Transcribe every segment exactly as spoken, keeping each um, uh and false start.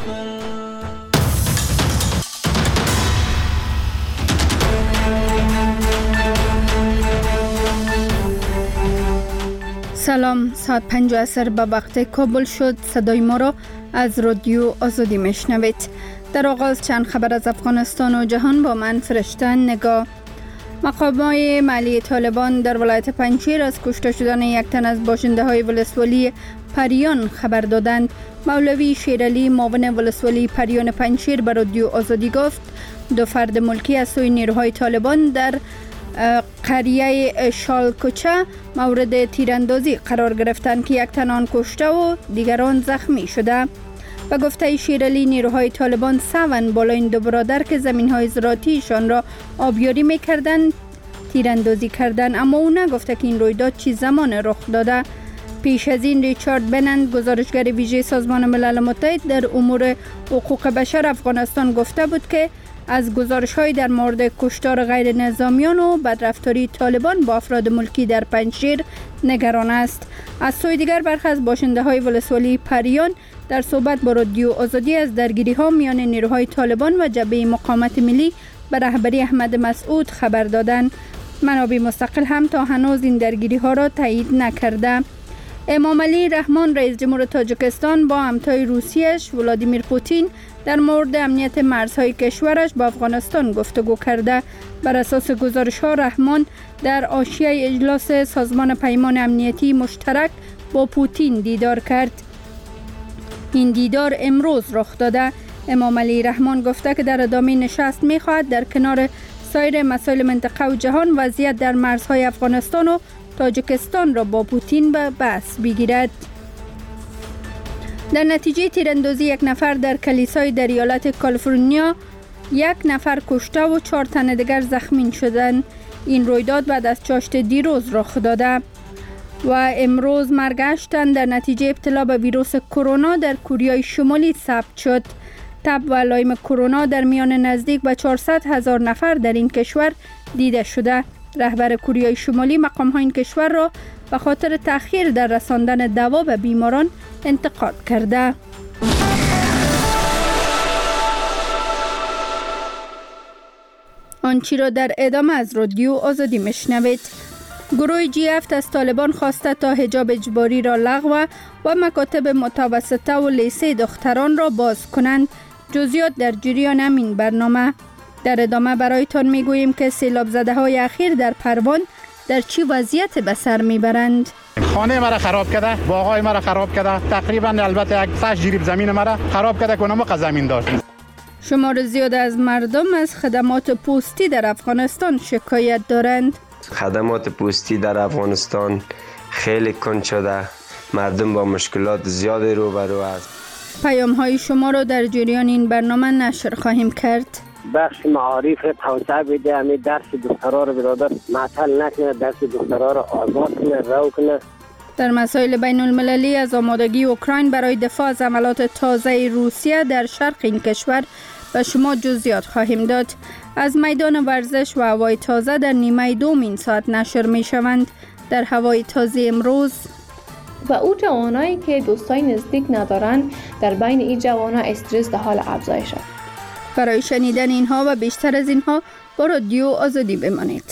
سلام، ساعت پنج عصر به وقت کابل شد. صدای ما را از رادیو آزادی میشنوید. در آغاز چند خبر از افغانستان و جهان با من فرشته نگاه. مقامات محلی طالبان در ولایت پنجشیر از کشته شدن یک تن از باشنده های ولسوالی پریان خبر دادند. مولوی شیرعلی معاون ولسوالی پریان پنجشیر به رادیو آزادی گفت دو فرد ملکی از سوی نیروهای طالبان در قریه شالکوچه مورد تیراندازی قرار گرفتند که یک تن آن کشته و دیگران زخمی شده. به گفته شیرعلی نیروهای طالبان سون بالا این دو برادر که زمین‌های زراعتیشان را آبیاری می‌کردند تیراندازی کردند، اما او نگفته که این رویداد چه زمان رخ داده. پیش از این ریچارد بنند گزارشگر ویژه سازمان ملل متحد در امور حقوق بشر افغانستان گفته بود که از گزارش‌های در مورد کشتار غیر نظامیان و بدرفتاری طالبان با افراد ملکی در پنجشیر نگران است. از سوی دیگر برخی از باشنده‌های ولسوالی پریان در صحبت با رادیو آزادی از درگیری‌ها میان نیروهای طالبان و جبهه مقاومت ملی به رهبری احمد مسعود خبر دادند. منابع مستقل هم تا هنوز این درگیری‌ها را تایید نکرده. امام علی رحمان رئیس جمهور تاجیکستان با همتای روسیه‌اش ولادیمیر پوتین در مورد امنیت مرزهای کشورش با افغانستان گفتگو کرده. بر اساس گزارش‌ها رحمان در حاشیه اجلاس سازمان پیمان امنیتی مشترک با پوتین دیدار کرد. این دیدار امروز رخ داده. امام علی رحمان گفته که در ادامه نشست می‌خواهد در کنار سایر مسائل منطقه و جهان وضعیت در مرزهای افغانستان و تاجیکستان را با پوتین به بحث بگیرد. در نتیجه تیراندازی یک نفر در کلیسای در ایالت کالیفرنیا یک نفر کشته و چهار تن دیگر زخمی شدند. این رویداد بعد از چاشت دیروز رخ داده و امروز مرگ هشت تن در نتیجه ابتلا به ویروس کرونا در کره شمالی ثبت شد. تب و علائم کرونا در میان نزدیک به چهارصد هزار نفر در این کشور دیده شده. رهبر کره شمالی مقام‌های این کشور را به خاطر تأخیر در رساندن دوا به بیماران انتقاد کرده. آنچه را در ادامه از رادیو آزادی میشنوید. گروه جی هفت از طالبان خواسته تا حجاب اجباری را لغو و مکاتب متوسطه و لیسه دختران را باز کنند. جزئیات در جریان همین برنامه. در ادامه برایتان میگوییم که سیلاب زده های اخیر در پروان در چی وضعیت به سر میبرند. خانه مرا خراب کرده، باغای مرا خراب کرده، تقریبا البته یک تاش جریب زمین مرا خراب کرده که اونم زمین داشت. شمار زیاد از مردم از خدمات پستی در افغانستان شکایت دارند. خدمات پستی در افغانستان خیلی کند شده، مردم با مشکلات زیادی روبرو است. پیام های شما را در جریان این برنامه نشر خواهیم کرد. بخش معارف توسعه بده، همین درس دخترها رو برادر معطل نکنه، درس دخترها رو آزاد کنه، رو کنه. در مسائل بین المللی از آمادگی اوکراین برای دفاع از عملات تازه روسیه در شرق این کشور به شما جزئیات خواهیم داد. از میدان ورزش و هوای تازه در نیمه دوم این ساعت نشر می شوند. در هوای تازه امروز و او جوانایی که دوستای نزدیک ندارن، در بین این جوانا استرس در حال افزایش است. برای شنیدن اینها و بیشتر از اینها با رادیو آزادی بمانید.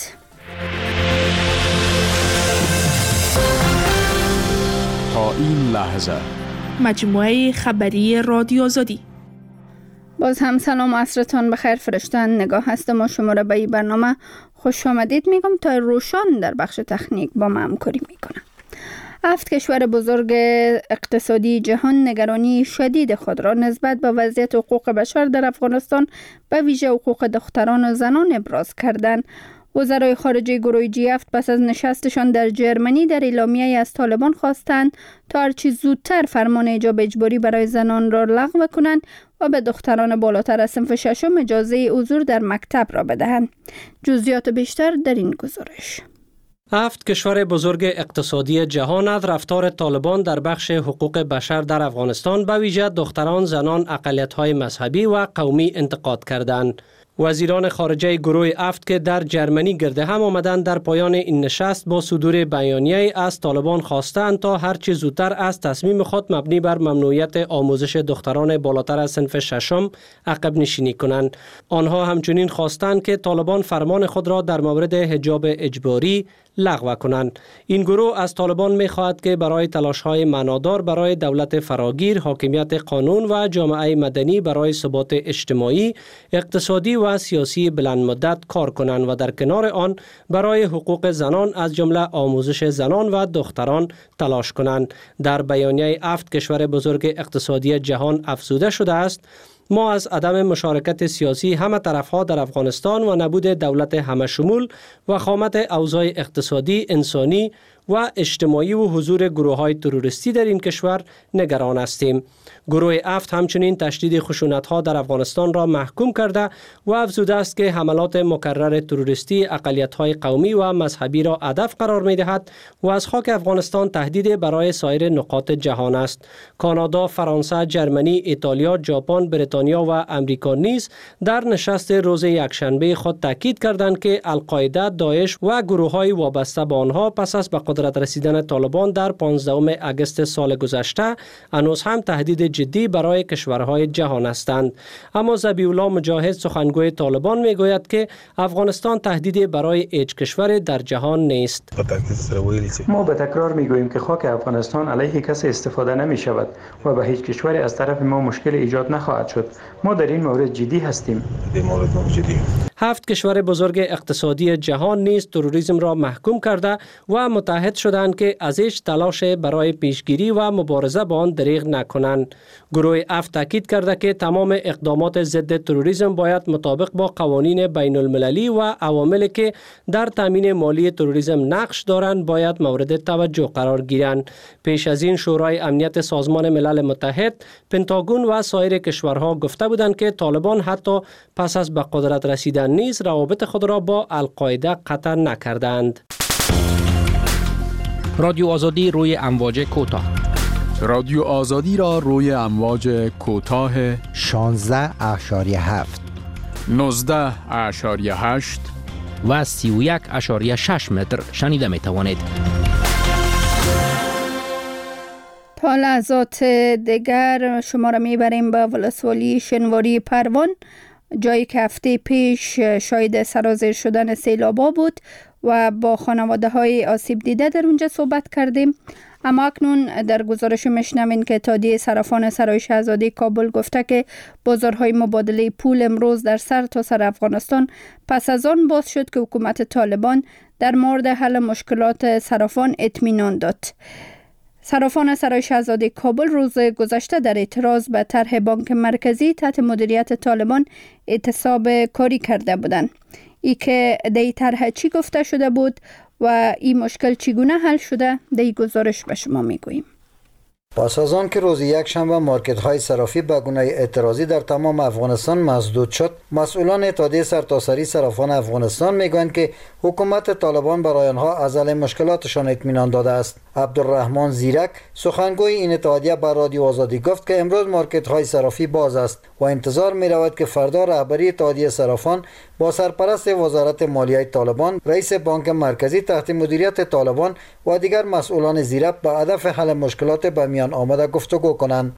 تا این لحظه مجموعه خبری رادیو آزادی. باز هم سلام، عصرتان بخیر. فرشتن نگاه هستم و شما را به این برنامه خوش آمدید میگم. تا روشان در بخش تکنیک با ما همکاری میکنم. هفت کشور بزرگ اقتصادی جهان نگرانی شدید خود را نسبت به وضعیت حقوق بشر در افغانستان به ویژه حقوق دختران و زنان ابراز کردند. وزرای خارجه گروه جی هفت پس از نشستشان در جرمنی در اعلامیه‌ای از طالبان خواستند تا هرچی زودتر فرمان حجاب اجباری برای زنان را لغو کنند و به دختران بالاتر از صنف ششم اجازه حضور در مکتب را بدهند. جزئیات بیشتر در این گزارش. هفت کشور بزرگ اقتصادی جهان از رفتار طالبان در بخش حقوق بشر در افغانستان به ویژه دختران، زنان، اقلیت‌های مذهبی و قومی انتقاد کردند. وزیران خارجه گروه افت که در جرمنی گرده هم آمدند در پایان این نشست با صدور بیانیه‌ای از طالبان خواستند تا هر چه زودتر از تصمیم خود مبنی بر ممنوعیت آموزش دختران بالاتر از صنف ششم عقب نشینی کنند. آنها همچنین خواستند که طالبان فرمان خود را در مورد حجاب اجباری لغو کنند. این گروه از طالبان می خواهد که برای تلاش‌های معنادار برای دولت فراگیر، حاکمیت قانون و جامعه مدنی برای ثبات اجتماعی، اقتصادی و سیاسی بلند مدت کار کنند و در کنار آن برای حقوق زنان از جمله آموزش زنان و دختران تلاش کنند. در بیانیه افت کشور بزرگ اقتصادی جهان افزوده شده است: ما از عدم مشارکت سیاسی همه طرفها در افغانستان و نبود دولت همه شمول و خامت اوضاع اقتصادی، انسانی و اجتماعی و حضور گروه‌های تروریستی در این کشور نگران هستیم. گروه افت همچنین تشدید خشونت‌ها در افغانستان را محکوم کرده و افزوده است که حملات مکرر تروریستی اقلیت‌های قومی و مذهبی را هدف قرار می‌دهد و از خاک افغانستان تهدید برای سایر نقاط جهان است. کانادا، فرانسه، جرمنی، ایتالیا، ژاپن، بریتانیا و امریکا نیز در نشست روز یکشنبه خود تاکید کردند که القاعده، داعش و گروه‌های وابسته به آنها پس از به قدرت رسیدن طالبان در پانزدهم اگست سال گذشته هنوز هم تهدید جدی برای کشورهای جهان هستند. اما ذبیح الله مجاهد، سخنگوی طالبان، میگوید که افغانستان تهدیدی برای هیچ کشور در جهان نیست. ما به تکرار میگوییم که خاک افغانستان علیه کسی استفاده نمی شود و به هیچ کشوری از طرف ما مشکل ایجاد نخواهد شد. ما در این مورد جدی هستیم. هفت کشور بزرگ اقتصادی جهان نیز تروریسم را محکوم کرده و متحد شدند که از هیچ تلاش برای پیشگیری و مبارزه با آن دریغ نکنند. گروه افت تاکید کرده که تمام اقدامات ضد تروریسم باید مطابق با قوانین بین المللی و عواملی که در تامین مالی تروریسم نقش دارند باید مورد توجه قرار گیرند. پیش از این شورای امنیت سازمان ملل متحد، پنتاگون و سایر کشورها گفته بودند که طالبان حتی پس از به قدرت رسیدن نیز روابط خود را با القاعده قطع نکردند. رادیو آزادی روی امواج کوتاه. رادیو آزادی را روی امواج کوتاه شانزده اشاریه هفت، نوزده اشاریه هشت و سی و یک اشاریه شش متر شنیده می توانید. تا لحظات دیگر شما را میبریم به ولسوالی شنواری پروان، جایی که هفته پیش شاهد سرازیر شدن سیلابا بود و با خانواده های آسیب دیده در اونجا صحبت کردیم. اما اکنون در گزارش میشنوین که اتحادیه صرافان سرای شهزاده کابل گفته که بازارهای مبادله پول امروز در سرتاسر افغانستان پس از آن باز شد که حکومت طالبان در مورد حل مشکلات صرافان اطمینان داد. صرافان سرای شهزاده کابل روز گذشته در اعتراض به طرح بانک مرکزی تحت مدیریت طالبان اعتصاب کاری کرده بودند. ای که در طرح چی گفته شده بود و این مشکل چگونه حل شده، در این گزارش به شما میگوییم. پس از آن که روز یک شنبه مارکت های صرافی به گونه اعتراضی در تمام افغانستان مسدود شد، مسئولان اتحادیه سرتاسری صرافان افغانستان میگویند که حکومت طالبان برای آنها از حل مشکلاتشان اطمینان داده است. عبدالرحمن زیرک، سخنگوی این اتحادیه، بر رادیو آزادی گفت که امروز مارکت های صرافی باز است و انتظار می رود که فردا رهبری اتحادیه صرافان با سرپرست وزارت مالیه طالبان، رئیس بانک مرکزی تحت مدیریت طالبان و دیگر مسئولان زیرک به هدف حل مشکلات به میان آمده گفتگو کنند.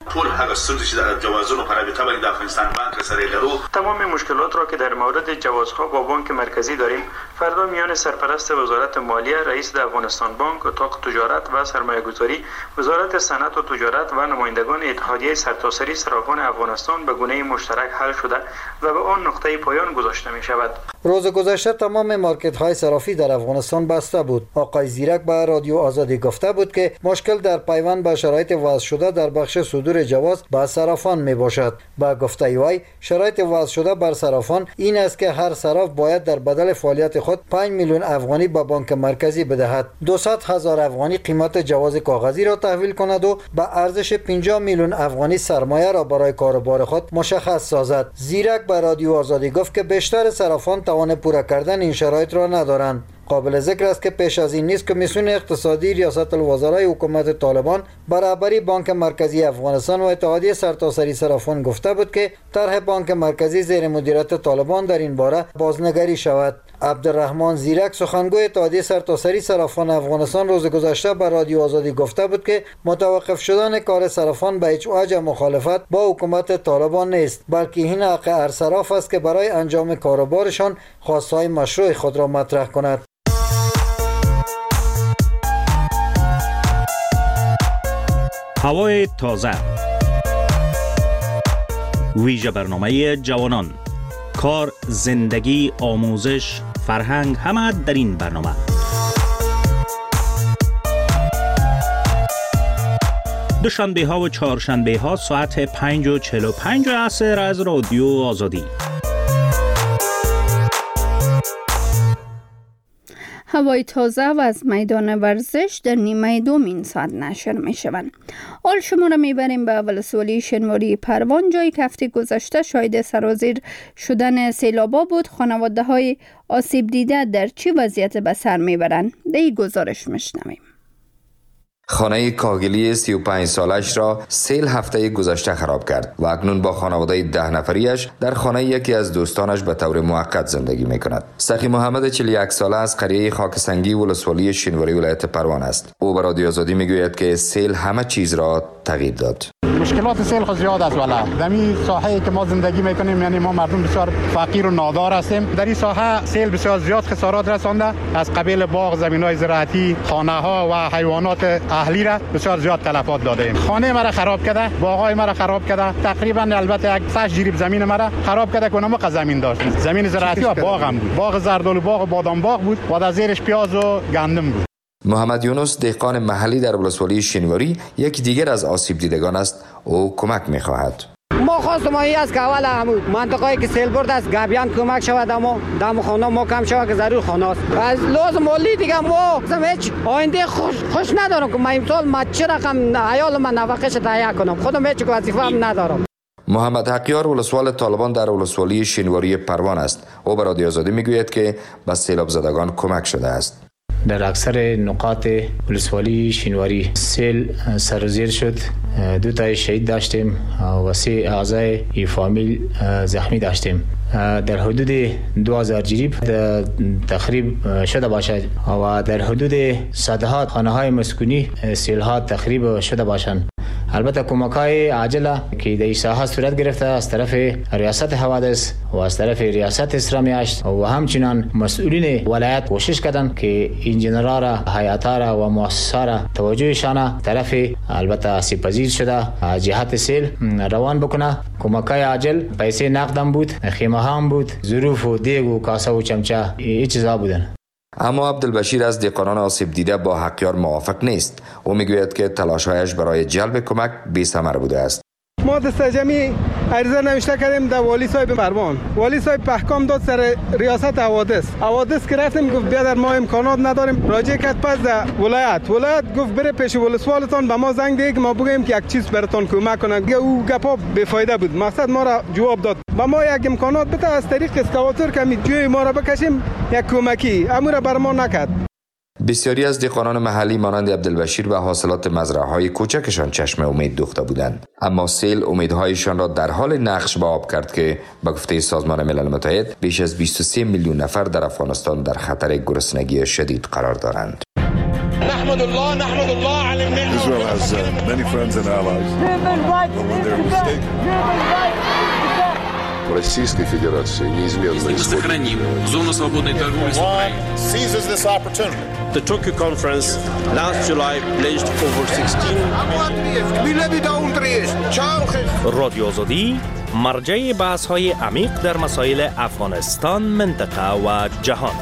تمام مشکلات را که در مورد جوازها با بانک مرکزی داریم فردا میان سرپرست وزارت مالیه، رئیس افغانستان بانک، اتاق تجارت و سرمایه‌گذاری، وزارت صنعت و تجارت و نمایندگان اتحادیه سرتاسری صرافان افغانستان به گونه مشترک حل شده و به آن نقطه پایان گذاشته می شود. روز گذشته تمام مارکت های صرافی در افغانستان بسته بود. آقای زیرک به رادیو آزادی گفته بود که مشکل در پیوند به شرایط وضع شده در بخش صدور جواز به صرافان می باشد. با گفته وی شرایط وضع شده بر صرافان این است که هر صراف باید در بدل فعالیت خود پنج میلیون افغانی به بانک مرکزی بدهد، دویست هزار افغانی قیمت جواز کاغذی را تحویل کند و به ارزش پنجاه میلیون افغانی سرمایه را برای کاروبار خود مشخص سازد. زیرک به رادیو آزادی گفت که بیشتر صرافان توان پورا کردن این شرایط را ندارند. قابل ذکر است که پیش از این نیز کمیسیون اقتصادی ریاست الوزرای حکومت طالبان برابری بانک مرکزی افغانستان و اتحادیه سرتاسری صرافان گفته بود که طرح بانک مرکزی زیر مدیریت طالبان در این باره بازنگری شود. عبدالرحمن زیرک سخنگوی اتحادیه سرتاسری صرافان افغانستان روز گذشته به رادیو آزادی گفته بود که متوقف شدن کار صرافان به هیچ وجه مخالفت با حکومت طالبان نیست، بلکه این حق هر صراف است که برای انجام کاروبارشان خواستهای مشروع خود را مطرح کند. هوای تازه، ویژه برنامه جوانان، کار، زندگی، آموزش، فرهنگ، همه در این برنامه. دوشنبه ها و چهارشنبه ها ساعت پنج و چهل و پنج عصر از رادیو آزادی. هوای تازه و از میدان ورزش در نیمه دومین ساعت نشر می شوند. حال شما را می بریم به ولسوالی شنواری پروان، جایی که هفته گذشته شاهد سرازیر شدن سیلابا بود. خانواده های آسیب دیده در چه وضعیت به سر می برند؟ در این گزارش میشنویم. خانه کاهگلی سی و پنج سالش را سیل هفته گذشته خراب کرد و اکنون با خانواده ده نفریش در خانه یکی از دوستانش به طور موقت زندگی می کند. سخی محمد چهل و یک ساله از قریه خاکسنگی ولسوالی شنواری ولایت پروان است. او به رادیو آزادی می گوید که سیل همه چیز را تغییر داد. مشکلات سیل خود زیاد است والا. در این ساحه‌ای که ما زندگی میکنیم، یعنی ما مردم بسیار فقیر و نادار هستیم. در این ساحه سیل بسیار زیاد خسارات رسانده، از قبیل باغ، زمین‌های زراعتی، خانه‌ها و حیوانات اهلی را بسیار زیاد تلفات داده ایم. خانه مرا خراب کرده، باغ‌های مرا خراب کرده. تقریبا البته یک صد جریب زمین مرا خراب کرده که نمک زمین داشت. زمین زراعتی و باغ هم بود. باغ زردالو باغ و بادام باغ بود و در زیرش پیاز و گندم بود. محمد یونس دهقان محلی در ولسوالی شنواری یکی دیگر از آسیب دیدگان است. او کمک می‌خواهد. ما خواستم این است که اول همون منطقه‌ای که سیل برد است گابیان کمک شود، اما دم خانه ما کم شود که ضرور خانه است. از لازم مالی دیگه ما هیچ آینده خوش خوش ندارم که ما امسال ما چه رقم عیال من نفقه‌اش تهیه کنم. خودم هیچ وظیفه هم ندارم. محمد حقیار ولسوال طالبان در ولسوالی شنواری پروان است. او به رادیو آزادی میگوید که به سیلاب زدگان کمک شده است. در اکثر نقاط ولسوالی شنواری سیل سرازیر شد. دو تا شهید داشتیم و سه اعضای فامیل زخمی داشتیم. در حدود دو هزار جریب تخریب شده باشد و در حدود صدها خانه های مسکونی سیل ها تخریب شده باشند. البته کمک‌های عاجله که در این ساحه صورت گرفته از طرف ریاست حوادث و از طرف ریاست اسلامی هشت و همچنان مسئولین ولایت کوشش کردند که انجینرها را، هیئت‌ها را و مؤسسات را توجهشان طرف البته آسیب پذیر شده از جهت سیل روان بکنه. کمک‌های عاجل پیسه نقدم بود، خیمه هم بود، ظروف و دیگ و کاسه و چمچه این چیزا بودن. اما عبدالبشیر از دهقانان آسیب دیده با حقیار موافق نیست. او میگوید که تلاش‌هایش برای جلب کمک بی‌ثمر بوده است. ما دست جمعی عریضه نوشته کردیم در والی صاحب پروان. والی صاحب احکام داد سر ریاست حوادث. حوادث که رفتیم گفت بیادر ما امکانات نداریم. راجع کرد پس در ولایت. ولایت گفت بره پیش ولسوالتان به ما زنگ ده که ما بگیم که یک چیز براتون کمک کنه. او گپا بی‌فایده بود. مقصد ما را جواب داد. با ما یک امکانات بده از طریق اسکواتور که می جوی ما را بکشیم یک کمکی. امور بر ما نکرد. بسیاری از دهقانان محلی مانند عبدالبشیر و حاصلات مزرعه‌های کوچکشان چشم امید دوخته بودند، اما سیل امیدهایشان را در حال نقش به آب کرد که با گفته سازمان ملل متحد بیش از بیست و سه میلیون نفر در افغانستان در خطر گرسنگی شدید قرار دارند. نحمد الله نحمد الله على النعمة. Israel has uh, many friends and allies. But when they're mistaken. Российской Федерации неизменно сохраним зону свободной торговли с Украиной. Seizes this opportunity. The Tokyo conference last July pledged over sixteen. رادیو آزادی مرجع بحث‌های عمیق در مسائل افغانستان، منطقه و جهان.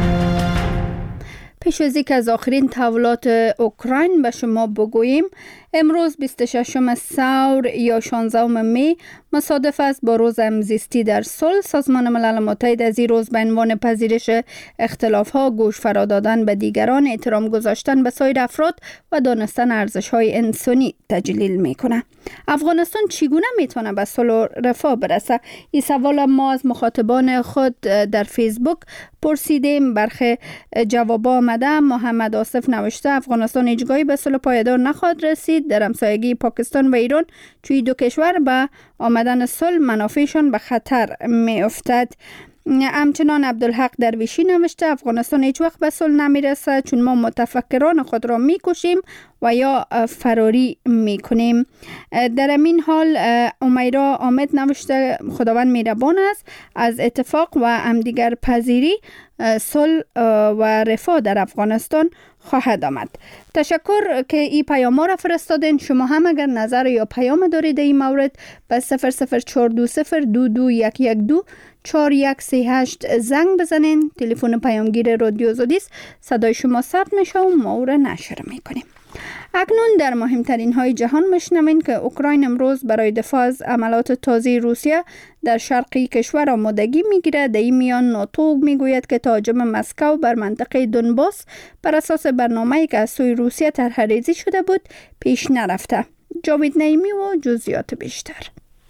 پیش از اینکه از آخرین تحولات اوکراین به شما بگوییم، امروز بیست و ششم ثور یا شانزدهم می مصادف است با روز همزیستی در صلح. سازمان ملل متحد از این روز به عنوان پذیرش اختلاف‌ها، گوش فرا دادن به دیگران، احترام گذاشتن به سایر افراد و دانستن ارزش‌های انسانی تجلیل می‌کند. افغانستان چگونه میتونه به صلح و رفاه برسه؟ این سوال ما از مخاطبان خود در فیسبوک پرسیدیم. برخی جواب آمده. محمد آصف نوشته افغانستان هیچگاهی به صلح پایدار نخواهد رسید. در همسایگی پاکستان و ایران توی دو کشور به آمدن صلح منافعشان به خطر می افتد. همچنان عبدالحق درویشی نوشته افغانستان هیچ وقت به صلح نمیرسه چون ما متفکران خود را میکشیم و یا فراری میکنیم. در همین حال امیرا آمد نوشته خداوند مهربان است، از اتفاق و همدیگر پذیری صلح و رفاه در افغانستان خواهد آمد. تشکر که این پیام را فرستادین. شما هم اگر نظر یا پیام دارید این مورد به صفر صفر چهار دو صفر دو دو یک یک دو چهار یک سه هشت زنگ بزنین. تلفن پیامگیر رادیو آزادی است. صدای شما ثبت میشه و ما او را نشر میکنیم. اکنون در مهمترین های جهان میشنوین که اوکراین امروز برای دفاع از عملات تازه روسیه در شرقی کشور آمادگی میگیره. در این میان ناتو میگوید که تهاجم مسکو بر منطقه دونباس بر اساس برنامه‌ای که از سوی روسیه طرح‌ریزی شده بود پیش نرفته. جاوید نعیمی و جزئیات بیشتر.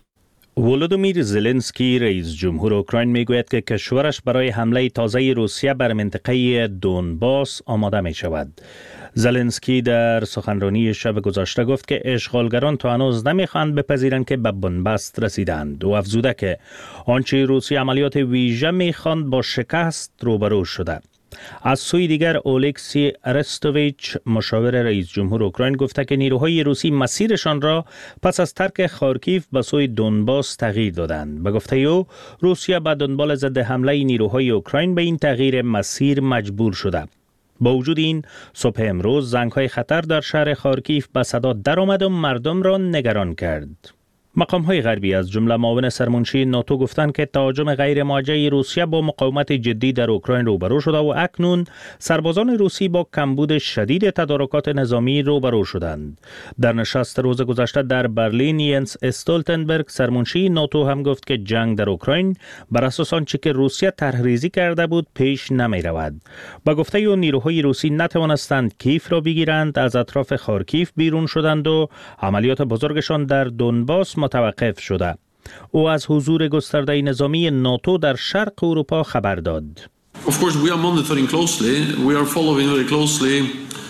ولودیمیر زلنسکی رئیس جمهور اوکراین میگوید که کشورش برای حمله تازه روسیه بر منطقه دونباس آماده می شود. زلنسکی در سخنرانی شب گذشته گفت که اشغالگران تا هنوز نمیخواهند بپذیرند که به بنبست رسیدند و افزوده که آنچه روسیه عملیات ویژه میخواند با شکست روبرو شده. از سوی دیگر اولکسی ارستوویچ مشاور رئیس جمهور اوکراین گفته که نیروهای روسی مسیرشان را پس از ترک خارکیف به سوی دونباس تغییر دادند. به گفته او روسیه به دنبال ضد حمله نیروهای اوکراین به این تغییر مسیر مجبور شده. با وجود این صبح امروز زنگ‌های خطر در شهر خارکیف به صدا درآمد و مردم را نگران کرد. مقام‌های غربی از جمله معاون سرمنشی ناتو گفتند که تهاجم غیر موجه روسیه با مقاومت جدی در اوکراین روبرو شده و اکنون سربازان روسی با کمبود شدید تدارکات نظامی روبرو شدند. در نشست روز گذشته در برلین ینس استولتنبرگ سرمنشی ناتو هم گفت که جنگ در اوکراین بر اساس آنچه که روسیه طرح‌ریزی کرده بود پیش نمی رود. با گفته او نیروهای روسی نتوانستند کیف را بگیرند، از اطراف خارکیف بیرون شدند و عملیات بزرگشان در دونباس متوقف شده. او از حضور گسترده نظامی ناتو در شرق اروپا خبر داد. Of course we are monitoring closely. We are following very closely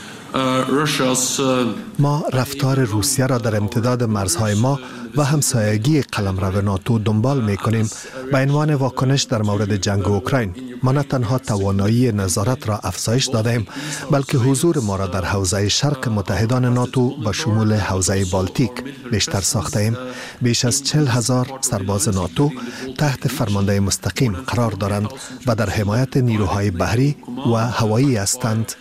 uh, Russia's uh... ما رفتار روسیه را در امتداد مرزهای ما و همسایگی قلمرو ناتو دنبال می‌کنیم به عنوان واکنش در مورد جنگ اوکراین. ما نه تنها توانایی نظارت را افزایش دادیم بلکه حضور ما را در حوزه شرق متحدان ناتو به شمول حوزه بالتیک بیشتر ساختیم. بیش از چهل هزار سرباز ناتو تحت فرمانده مستقیم قرار دارند و در حمایت نیروهای بحری و هوایی هستند.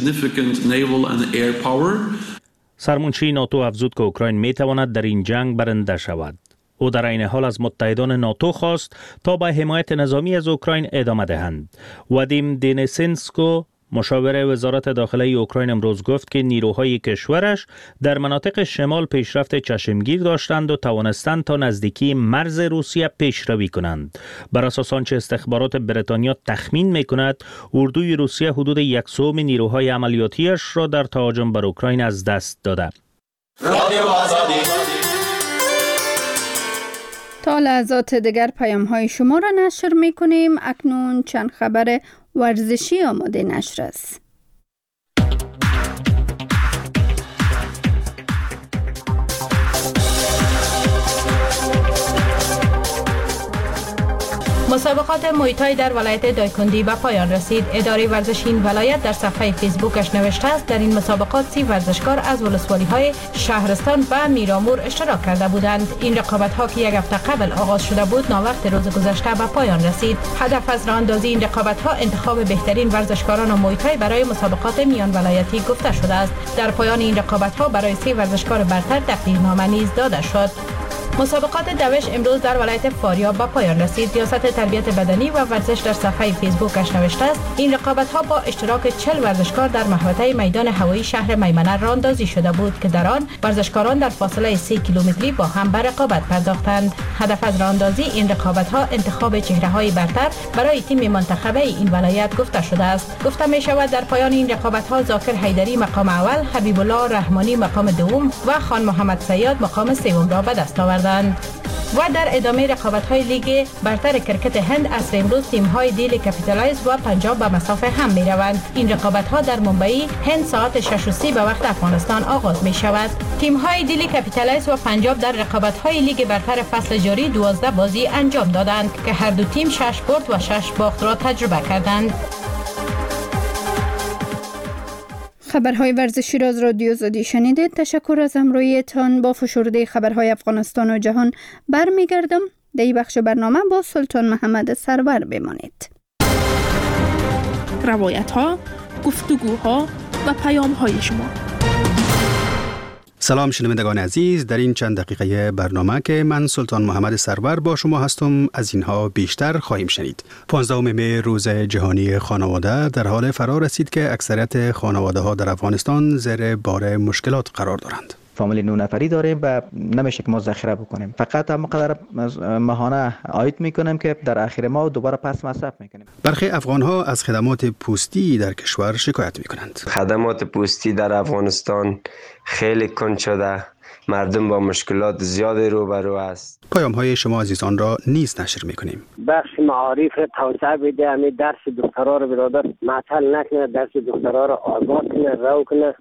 سرمنشی ناتو افزود که اوکراین می تواند در این جنگ برنده شود. او در عین حال از متحدان ناتو خواست تا به حمایت نظامی از اوکراین ادامه دهند. وادیم دینیسنسکو مشاور وزارت داخله اوکراین امروز گفت که نیروهای کشورش در مناطق شمال پیشرفت چشمگیر داشتند و توانستند تا نزدیکی مرز روسیه پیشروی کنند. بر اساس آنچه استخبارات بریتانیا تخمین می‌کند، اردوی روسیه حدود یک سوم نیروهای عملیاتیش را در تهاجم بر اوکراین از دست داده. تا لحظات دیگر پیام های شما را نشر می کنیم. اکنون چند خبر ورزشی آماده نشر است. مسابقات موی تای در ولایت دایکندی به پایان رسید. اداره ورزشی این ولایت در صفحه فیسبوکش نوشته است در این مسابقات سی ورزشکار از ولسوالی های شهرستان و میرامور اشتراک کرده بودند. این رقابت ها که یک هفته قبل آغاز شده بود ناوقت روز گذشته به پایان رسید. هدف از راه اندازی این رقابت ها انتخاب بهترین ورزشکاران موی تای برای مسابقات میان ولایتی گفته شده است. در پایان این رقابت ها برای سی ورزشکار برتر تقدیرنامه نیز داده شد. مسابقات دوش امروز در ولایت فاریاب به پایان رسید. ریاست تربیت بدنی و ورزش در صفحه فیسبوکش نوشته است این رقابت‌ها با اشتراک چهل ورزشکار در محوطه میدان هوایی شهر میمنه راهاندازی شده بود که در آن ورزشکاران در فاصله سه کیلومتری با هم به رقابت پرداختند. هدف از راهاندازی این رقابت‌ها انتخاب چهره‌های برتر برای تیم منتخبه این ولایت گفته شده است. گفته می شود در پایان این رقابت‌ها ذاکر حیدری مقام اول، حبیب الله رحمانی مقام دوم و خان محمد سیاد مقام سوم را به دست آوردند. و در ادامه رقابت‌های لیگ برتر کرکت هند عصر امروز تیم‌های دیلی کپیتالایز و پنجاب به مسافه هم می‌روند. این رقابت‌ها در ممبئی هند ساعت شش و سی به وقت افغانستان آغاز می‌شود. تیم‌های دیلی کپیتالایز و پنجاب در رقابت‌های لیگ برتر فصل جاری دوازده بازی انجام دادند که هر دو تیم شش برد و شش باخت را تجربه کردند. خبرهای ورزشی را از رادیو آزادی شنیدید. تشکر از همراهیتان. با فشرده خبرهای افغانستان و جهان برمیگردم. در این بخش برنامه با سلطان محمد سرور بمانید. روایت‌ها، گفتگوها و پیام‌های شما. سلام شنوندگان عزیز، در این چند دقیقه برنامه که من سلطان محمد سرور با شما هستم از اینها بیشتر خواهیم شنید. پانزدهم می روز جهانی خانواده در حال فرا رسید که اکثریت خانواده ها در افغانستان زیر بار مشکلات قرار دارند. فامیل نو نفری داریم و نمیشه که ما ذخیره بکنیم. فقط هم قدر ماهانه عاید میکنیم که در آخر ماه دوباره پس مصرف میکنیم. برخی افغان ها از خدمات پوستی در کشور شکایت میکنند. خدمات پوستی در افغانستان خیلی کند شده. مردم با مشکلات زیادی روبرو است. پیام های شما عزیزان را نیز نشر میکنیم. بخش معارف توسعه بده، همین درس دکترا رو برادر معطل نکنه، درس دکترا رو آزاد کنه، رو کنه.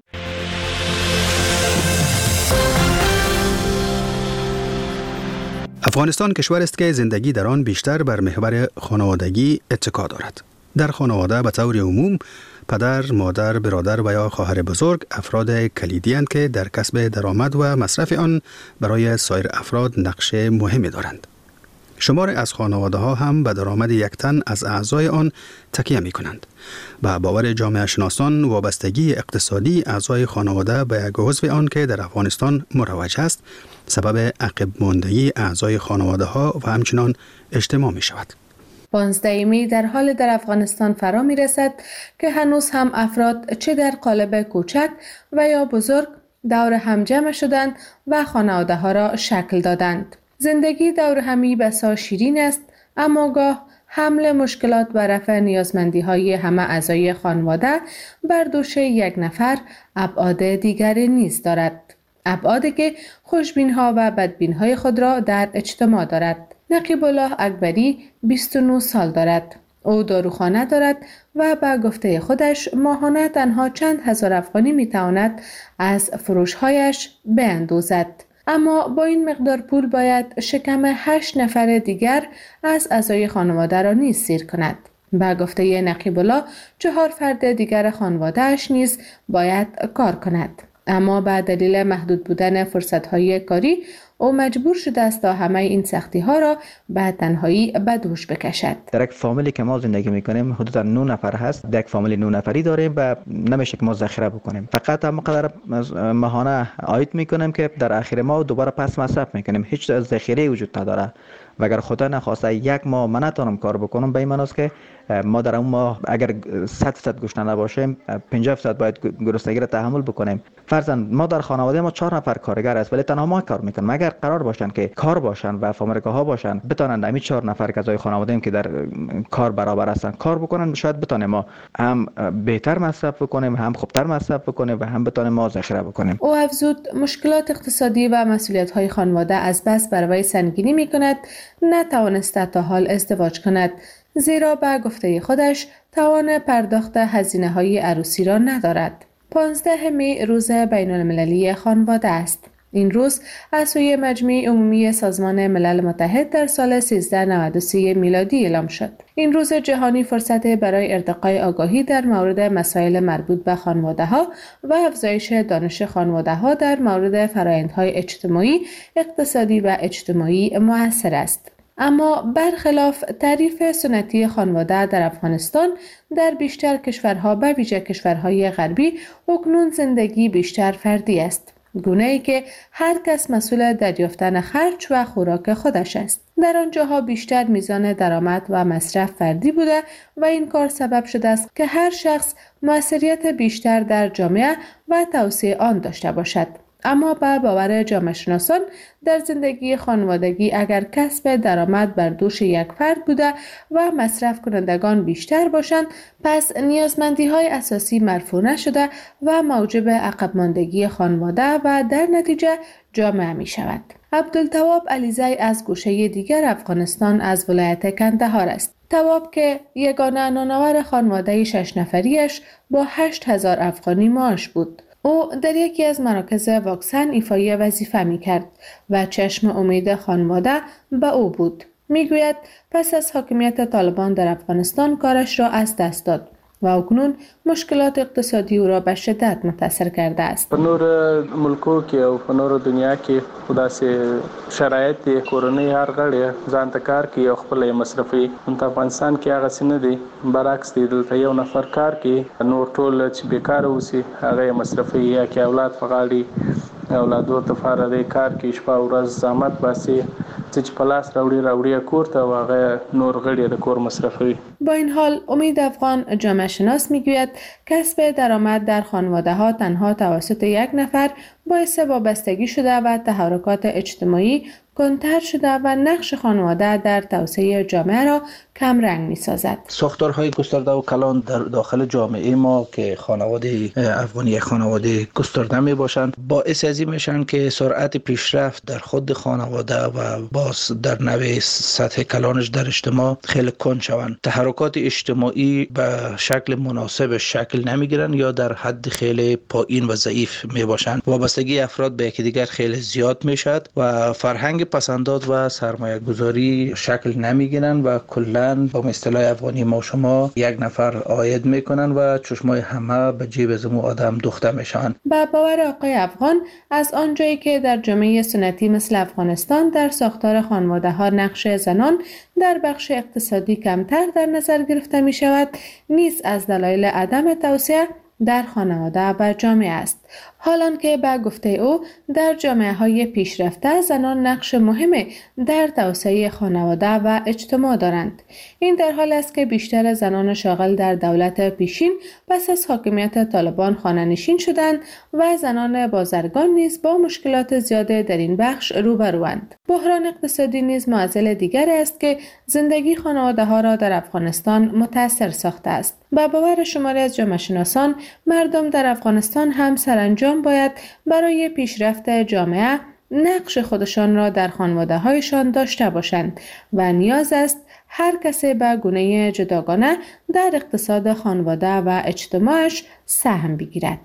افغانستان کشور است که زندگی در آن بیشتر بر محور خانوادگی اتکا دارد. در خانواده به طور عموم پدر، مادر، برادر و یا خواهر بزرگ افراد کلیدی اند که در کسب درآمد و مصرف آن برای سایر افراد نقش مهمی دارند. شمار از خانواده ها هم به درآمد یک تن از اعضای آن تکیه می کنند. به باور جامعه شناسان وابستگی اقتصادی اعضای خانواده به یک عضو آن که در افغانستان مروج است سبب عقب ماندگی اعضای خانواده ها و همچنان اجتماع می شود. پانزده می در حال در افغانستان فرا می رسد که هنوز هم افراد چه در قالب کوچک و یا بزرگ دور هم جمع شدند و خانواده ها را شکل دادند. زندگی دور همی بسا شیرین است، اما گاه حمل مشکلات و رفع نیازمندی های همه اعضای خانواده بر دوش یک نفر ابعاد دیگری نیز دارد. ابعادی که خوشبین ها و بدبین های خود را در اجتماع دارد. نقیب الله اکبری بیست و نه سال دارد. او داروخانه دارد و به گفته خودش ماهانه تنها چند هزار افغانی میتواند از فروشهایش بیندوزد. اما با این مقدار پول باید شکم هشت نفر دیگر از اعضای خانواده را نیز سیر کند. به گفته نقیب الله چهار فرد دیگر خانواده‌اش نیز باید کار کند. اما به دلیل محدود بودن فرصت‌های کاری او مجبور شده است تا همه این سختی‌ها را به تنهایی به دوش بکشد. در یک فامیلی که ما زندگی می‌کنیم حدود نه نفر هست. در یک فامیل نه نفری داریم و نمیشه که ما ذخیره بکنیم. فقط هم قدر ماهانه عاید می‌کنیم که در آخر ماه دوباره پس مصرف می‌کنیم. هیچ ذخیره وجود نداره. و اگر خدا نخواسته یک ماه من نتونم کار بکنم به این معنی است که ما در اون ماه اگر صد درصد گشنه نباشیم پنجاه درصد باید گرسنگی را تحمل بکنیم. فرضاً ما در خانواده ما چهار نفر کارگر است ولی تنها ما کار میکنیم. اگر قرار باشن که کار باشن و فامریکا ها باشن بتونن همین چهار نفر که از خانواده ایم که در کار برابر هستن کار بکنن، شاید بتونیم ما هم بهتر مصرف بکنیم، هم خوبتر مصرف بکنیم و هم بتونیم ما ذخیره بکنیم. او افزود مشکلات اقتصادی و مسئولیت های خانواده از بس بر وی سنگینی میکند نتوانسته تا حال ازدواج کند، زیرا به گفته خودش توان پرداخت هزینه های عروسی را ندارد. پانزده می روز بین المللی خانواده است. این روز از سوی مجمع عمومی سازمان ملل متحد در سال سیزده نود و سه میلادی اعلام شد. این روز جهانی فرصت برای ارتقای آگاهی در مورد مسائل مربوط به خانواده ها و افزایش دانش خانواده ها در مورد فرآیندهای اجتماعی، اقتصادی و اجتماعی مؤثر است. اما برخلاف تعریف سنتی خانواده در افغانستان در بیشتر کشورها به ویژه کشورهای غربی اکنون زندگی بیشتر فردی است. گونه‌ای که هر کس مسئول دریافتن خرج و خوراک خودش است. در آنجاها بیشتر میزان درآمد و مصرف فردی بوده و این کار سبب شده است که هر شخص موثریت بیشتر در جامعه و توسعه آن داشته باشد. اما به باور جامعه شناسان در زندگی خانوادگی اگر کسب درآمد بر دوش یک فرد بوده و مصرف کنندگان بیشتر باشند، پس نیازمندی های اساسی مرفوع نشده و موجب عقب ماندگی خانواده و در نتیجه جامعه می شود. عبدالتواب علیزی از گوشه دیگر افغانستان از ولایت کندهار است. تواب که یگانه نانآور خانواده شش نفریش با هشت هزار افغانی معاش بود. او در یکی از مراکز واکسن ایفای وظیفه می کرد و چشم امید خانواده به او بود. می گوید پس از حاکمیت طالبان در افغانستان کارش را از دست داد و اکنون مشکلات اقتصادی او را به شدت متاثر کرده است. په نور ملکو کې او په نور دنیا کې خداسې شرایط دي کورنۍ هر غړی ځان ته کار کوي او خپل مصرفي. په افغانستان کې هغه څه نه دي، برعکس دی. دلته یو نفر کار کوي، نور ټول چې بیکاره اوسي هغه مصرفي یا کې اولاد فغاړي، اولادو ته فارغ کار کوي، شپه ورځ زحمت باسي، چې په لاس راوړي راوړي کور ته او هغه نور غړي د کور مصرفي. با این حال امید افغان جامعه شناس میگوید کسب درآمد در خانواده ها تنها توسط یک نفر باعث وابستگی شده و تحرکات اجتماعی کنتر شده و نقش خانواده در توسعه جامعه را کم رنگ می سازد. ساختارهای گسترده و کلان در داخل جامعه ما که خانواده افغانی خانواده گسترده می باشند باعث ازی میشن که سرعت پیشرفت در خود خانواده و باز در نوع سطح کلانش در اجتماع خیلی کند شوند. تحرکات اجتماعی به شکل مناسب شکل نمی گیرند یا در حد خیلی پایین و ضعیف می باشند. وابستگی افراد به یکدیگر خیلی زیاد می شد و فرهنگ پسنداز و سرمایه گذاری شکل نمی گیرند و کلا با اصطلاح افغانی ما شما یک نفر عاید میکنن و چشمای همه به جیب زمو آدم دوخته میشن. با باور آقای افغان از آنجایی که در جامعه سنتی مثل افغانستان در ساختار خانواده ها نقش زنان در بخش اقتصادی کمتر در نظر گرفته می شود، نیز از دلایل عدم توسعه در خانواده و جامعه است. حالان که به گفته او در جامعه های پیشرفته زنان نقش مهم در توسعه خانواده و اجتماع دارند. این در حال است که بیشتر زنان شاغل در دولت پیشین پس از حاکمیت طالبان خانه‌نشین شدند و زنان بازرگان نیز با مشکلات زیاد در این بخش روبروند. بحران اقتصادی نیز معضل دیگر است که زندگی خانواده ها را در افغانستان متاثر ساخته است. با باور شماری از جامعه شناسان مردم در افغانستان هم سرانجام باید برای پیشرفت جامعه نقش خودشان را در خانواده هایشان داشته باشند و نیاز است هر کسی به گونه جداگانه در اقتصاد خانواده و اجتماعش سهم بگیرد.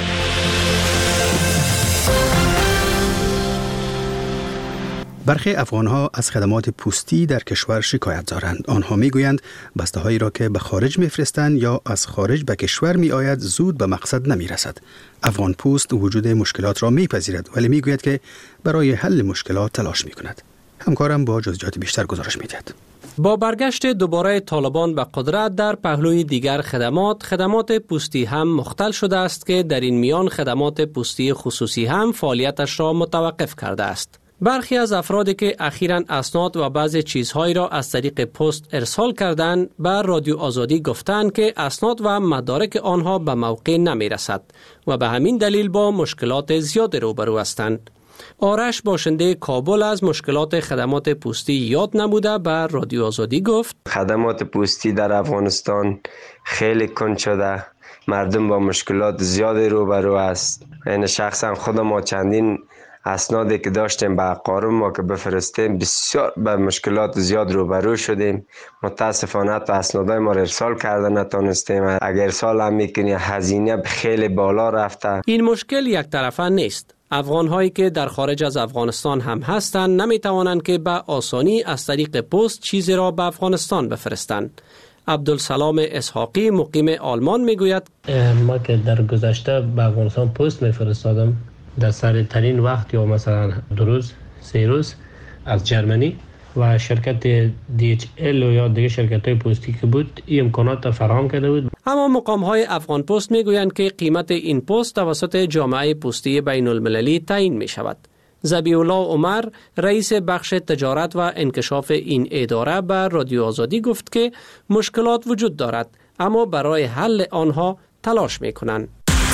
برخی افغان‌ها از خدمات پوستی در کشور شکایت دارند. آنها می‌گویند بسته‌هایی را که به خارج می‌فرستند یا از خارج به کشور می‌آید زود به مقصد نمی‌رسد. افغان پوست وجود مشکلات را می‌پذیرد ولی می‌گوید که برای حل مشکلات تلاش می‌کند. همکارم با جزئیات بیشتر گزارش می‌دهد. با برگشت دوباره طالبان به قدرت در پهلوی دیگر خدمات، خدمات پوستی هم مختل شده است که در این میان خدمات پوستی خصوصی هم فعالیتش را متوقف کرده است. برخی از افرادی که اخیراً اسناد و بعضی چیزهایی را از طریق پست ارسال کردند به رادیو آزادی گفتند که اسناد و مدارک آنها به موقع نمی رسد و به همین دلیل با مشکلات زیاد روبرو هستند. آرش باشنده کابل از مشکلات خدمات پوستی یاد نموده به رادیو آزادی گفت خدمات پوستی در افغانستان خیلی کند شده، مردم با مشکلات زیاد روبرو است. یعنی شخصا خود ما چندین اسنادی که داشتیم به اقارب ما که بفرستیم بسیار به مشکلات زیاد روبرو شدیم. متاسفانه تا اسنادای ما ارسال کرده نتونستیم. اگر ارسال هم میکنی هزینه خیلی بالا رفته. این مشکل یک طرفه نیست. افغان هایی که در خارج از افغانستان هم هستند نمی توانند که به آسانی از طریق پست چیزی را به افغانستان بفرستند. عبدالسلام اسحاقی مقیم آلمان میگوید ما که در گذشته به افغانستان پست میفرستادم در سریع ترین وقت یا مثلا دو روز سه روز از جرمنی و شرکت دی اچ ال یا دیگه شرکت های پستی که بود این امکانات فراهم کرده بود. اما مقام های افغان پست می گویند که قیمت این پست توسط جامعه پستی بین المللی تعیین می شود. ذبیح الله عمر رئیس بخش تجارت و انکشاف این اداره به رادیو آزادی گفت که مشکلات وجود دارد اما برای حل آنها تلاش می کنند.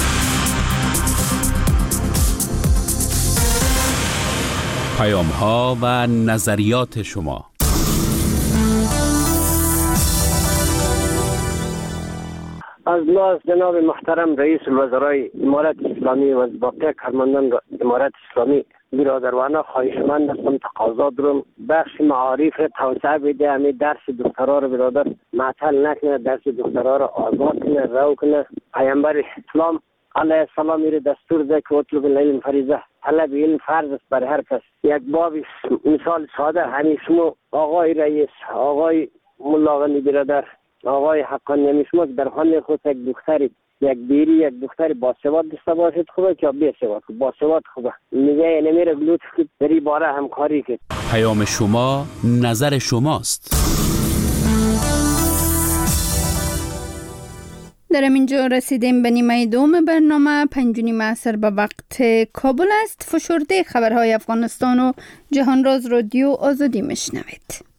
پیام ها و نظریات شما. از ناز جناب محترم رئیس الوزرای امارت اسلامی و باقی کارمندان امارت اسلامی برادرانه خواهشمند هستم تقاضا دارم بخش معارف را توسعه بده، همین درس دکترا رو برادر معطل نکنه، درس دکترا رو آزاد کنه، رو کنه. پیامبر اسلام علیه السلام میره دستور ده که اطلب العلم فریضه، طلب علم فرض است بر هر کس. یک باب مثال ساده همین شما آقای رئیس، آقای ملاغنی برادر، آقای حقانی همین شما که در خانه خود یک دختری یک بیری یک دختری باسواد داشته باشید خوبه که بیسواد باسواد خوبه میگه نمیره لطف که دری باره همکاری که پیام شما نظر شماست. در اینجا رسیدیم به نیمه دوم برنامه. پنج و نیم عصر به وقت کابل است. فشرده خبرهای افغانستان و جهان راز رادیو آزادی میشنوید.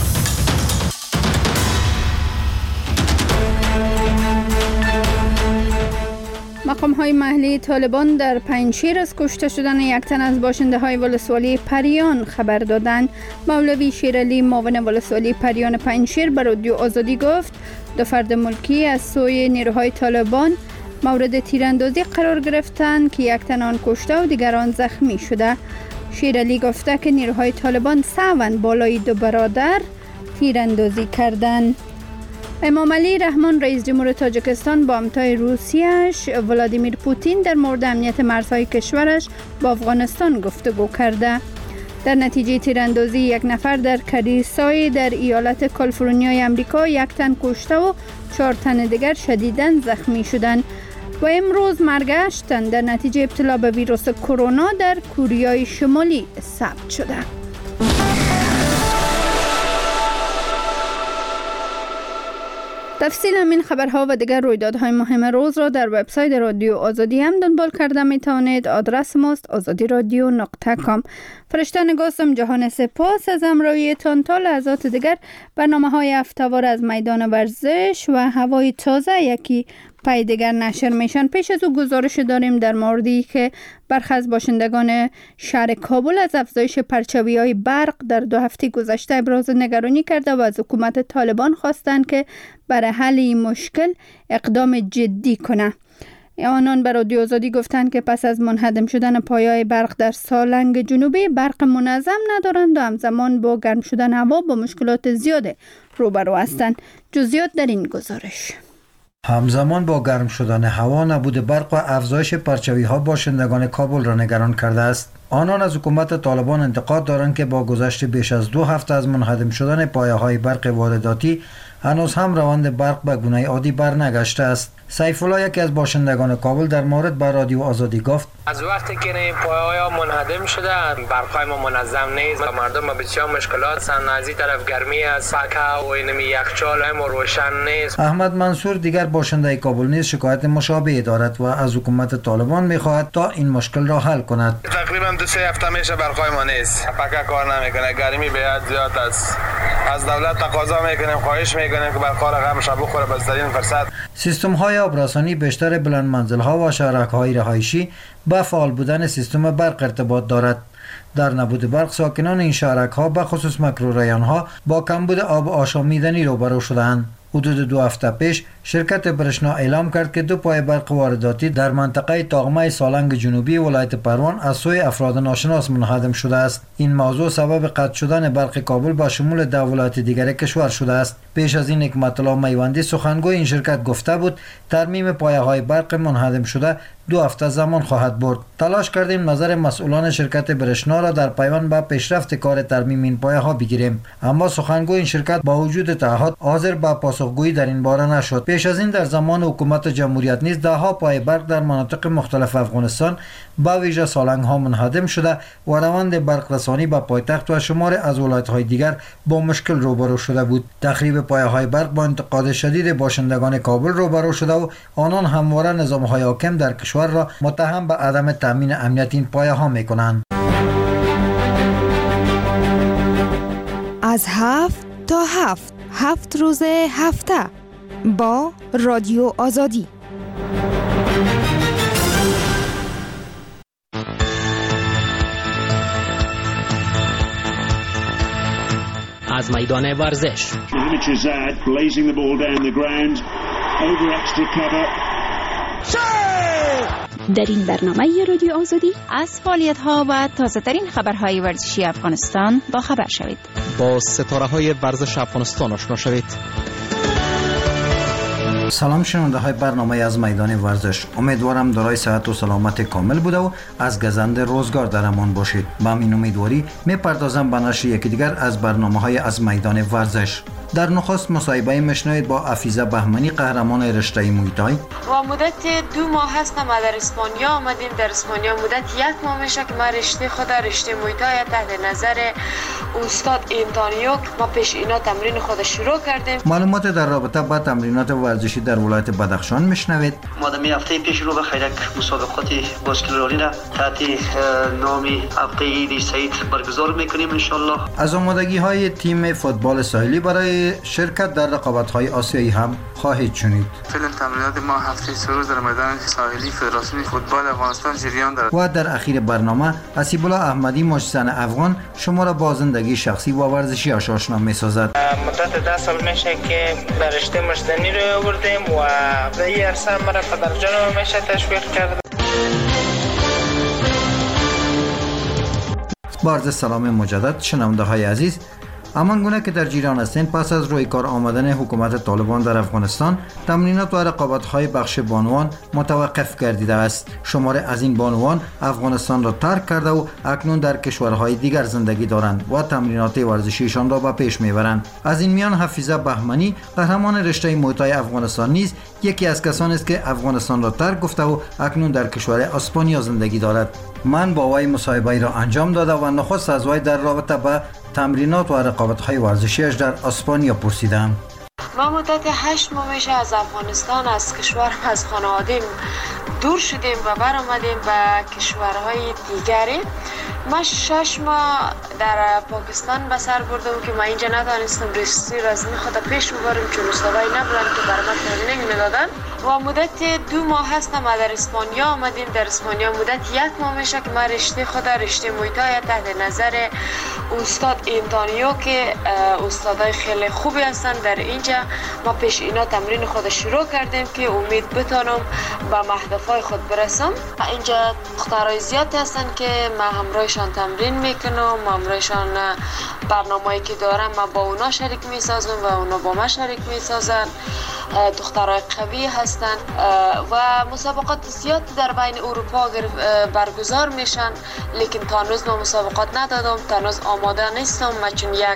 مقام های محلی طالبان در پنجشیر از کشته شدن یک تن از باشنده های ولسوالی پریان خبر دادند. مولوی شیرعلی معاون ولسوالی پریان پنجشیر به رادیو آزادی گفت دو فرد ملکی از سوی نیروهای طالبان مورد تیراندازی قرار گرفتند که یک تن آن کشته و دیگران زخمی شده. شیرعلی گفته که نیروهای طالبان سعی بالای دو برادر تیراندازی کردند. امام علی رحمان رئیس جمهور تاجیکستان با همتای روسیه‌اش ولادیمیر پوتین در مورد امنیت مرزهای کشورش با افغانستان گفتگو کرده. در نتیجه تیراندازی یک نفر در کلیسای در ایالت کالیفرنیای آمریکا یک تن کشته و چهار تن دیگر شدیداً زخمی شدند و امروز مرگ هشت تن در نتیجه ابتلا به ویروس کرونا در کره شمالی ثبت شده. تفصیل همین خبرها و دیگر رویدادهای مهم روز را در وبسایت رادیو آزادی هم دنبال کرده می توانید. آدرس ماست آزادی رادیو نقطه کام. فرشته نگاستم جهان سپاس از همراهیتان. تا لحظات دیگر برنامه های هفته‌وار از میدان ورزش و هوای تازه یکی پای دیگر نشر میشن. پیش از او گزارش داریم در موردی که برخی از باشندگان شهر کابل از افزایش پرچاوی‌های برق در دو هفته گذشته ابراز نگرانی کرده و از حکومت طالبان خواستند که برای حل این مشکل اقدام جدی کنه. آنان به رادیو آزادی گفتند که پس از منهدم شدن پایه‌های برق در سالنگ جنوبی برق منظم ندارند و همزمان با گرم شدن هوا با مشکلات زیاد روبرو هستند. جزئیات در این گزارش. همزمان با گرم شدن هوا نبود برق و افزایش پرچاوی ها باشندگان کابل را نگران کرده است. آنان از حکومت طالبان انتقاد دارند که با گذشت بیش از دو هفته از منهدم شدن پایه های برق وارداتی هنوز هم روند برق به گونه عادی برنگشته است. سیف الله یکی از باشندگان کابل در مورد با رادیو آزادی گفت از وقتی که این پایه‌ها منهدم شده برقای ما منظم نیست، مردم با بسیار مشکلات هستند. از این طرف گرمی از پکه و اینمی یخچال هم روشن نیست. احمد منصور دیگر باشنده کابل نیز شکایت مشابه دارد و از حکومت طالبان می‌خواهد تا این مشکل را حل کند. تقریبا دو سه هفته میشه برقای ما نیست، پکه کار نمیکنه، گرمی بیاد زیاد است. از دولت تقاضا میکنیم، خواهش میکنیم که برقا را قمش بخوره بازترین فرصت. سیستم های آبرسانی بیشتر بلند منزل ها و شهرک های رهایشی با فعال بودن سیستم برق ارتباط دارد. در نبود برق ساکنان این شهرک ها به خصوص مکروریان ها با کمبود آب آشامیدنی روبرو شدند. حدود دو هفته پیش شرکت برشنا اعلام کرد که دو پای برق وارداتی در منطقه تاغمه سالنگ جنوبی ولایت پروان از سوی افراد ناشناس منهدم شده است. این موضوع سبب قطع شدن برق کابل با شمول ده ولایت دیگر کشور شده است. پیش از این حکمت الله میوندی سخنگوی این شرکت گفته بود ترمیم پایه های برق منهدم شده دو هفته زمان خواهد برد. تلاش کردیم نظر مسئولان شرکت برشنا را در پیوند به پیشرفت کار ترمیم این پایه ها بگیریم، اما سخنگوی این شرکت با وجود تعهد حاضر به پاسخگویی در این باره نشد. پیش از این در زمان حکومت جمهوریت نیز ده ها پایه برق در مناطق مختلف افغانستان با ویژه سالنگ ها منهدم شده و روند برق رسانی به پایتخت و شمار از ولایت های دیگر با مشکل روبرو شده بود. تخریب پایه های برق با انتقاد شدید باشندگان کابل روبرو شده و آنان همواره نظام های حاکم در کشور را متهم به عدم تامین امنیت این پایه ها می کنند. از هفت تا هفت هفت روز هفته با رادیو آزادی. از میدان ورزش در این برنامه رادیو آزادی از فعالیت ها و تازه ترین خبرهای ورزشی افغانستان با خبر شوید. با ستاره های ورزش افغانستان آشنا شوید. سلام شنونده های برنامه از میدان ورزش. امیدوارم دارای صحت و سلامت کامل بوده و از گزند روزگار در امان باشید. با این امیدواری میپردازم به نشر یکی دیگر از برنامه های از میدان ورزش. در نخست مصاحبه میشنوید با افیزه بهمنی قهرمان رشته مویتای. و مدت دو ماه هستم در اسپانیا آمدیم. در اسپانیا مدت یک ماه میشه که ما رشته خود رشته مویتای تحت نظر استاد انتونیو ما پیش اینا تمرین خود شروع کردیم. معلومات در رابطه با تمرینات ورزشی در ولایت بدخشان میشنوید. ما در هفته پیش رو به خیرک مسابقات باسکتبالی را تحت نام هفته عید سعید برگزار میکنیم ان شاء الله. از آمادگی های تیم فوتبال ساحلی برای شرکت در رقابت‌های آسیایی هم خواهید شنید. فعلا تمرینات ما هفته سه روز در میدان ساحلی فدراسیون فوتبال افغانستان جریان دارد. و در اخیر برنامه اسیب الله احمدی مجزن افغان شما را با زندگی شخصی و ورزشی آشنا می‌سازد. مدت ده سال میشه که به رشته مجزنی رو آوردیم و در این عرصه مرا پدرجانم میشه تشویق کرد. با عرض سلام مجدد شنونده های عزیز، همان گونه که در جریان هستند پس از روی کار آمدن حکومت طالبان در افغانستان تمرینات و رقابت‌های بخش بانوان متوقف گردیده است. شمار از این بانوان افغانستان را ترک کرده و اکنون در کشورهای دیگر زندگی دارند و تمرینات ورزشیشان را به پیش میبرند. از این میان حفیظه بهمنی قهرمان رشته مویتای افغانستان نیز یکی از کسانی است که افغانستان را ترک گفته و اکنون در کشور اسپانیا زندگی دارد. من با وی مصاحبه را انجام داده و نخست از وی در رابطه با تمرینات و رقابت‌های ورزشیش در اسپانیا پرسیدم. ما مدت هشت ماه میشه از افغانستان از کشور از خانوادیم دور شدیم و برآمدیم به کشورهای دیگری. ما شش ماه در پاکستان به سر بردم که ما اینجا نتونستم رشته رزمی خود پیش ببرم چون استادای نبودن که برای ما ترینینگ میدادن. و مدت دو ماه هستم در اسپانیا آمدیم. در اسپانیا مدت یک ماه میشه که ما رشته خود رشته مویتای تحت نظر استاد انتونیو که استادای خیلی خوبی هستن در اینجا ما پیش اینا تمرین خود شروع کردیم که امید بتونم به مهدفای خود برسم. اینجا دخترای زیادی هستن که ما همراهشان تمرین میکنم، همراهشان برنامه‌ای که دارم ما با اونا شریک میسازم و اونا با ما شریک میسازن. دخترای قوی هستن و مسابقات زیاد در بین اروپا برگزار میشن، لیکن تا هنوز ما مسابقات ندادم، تا هنوز آماده نیستم. من چون یک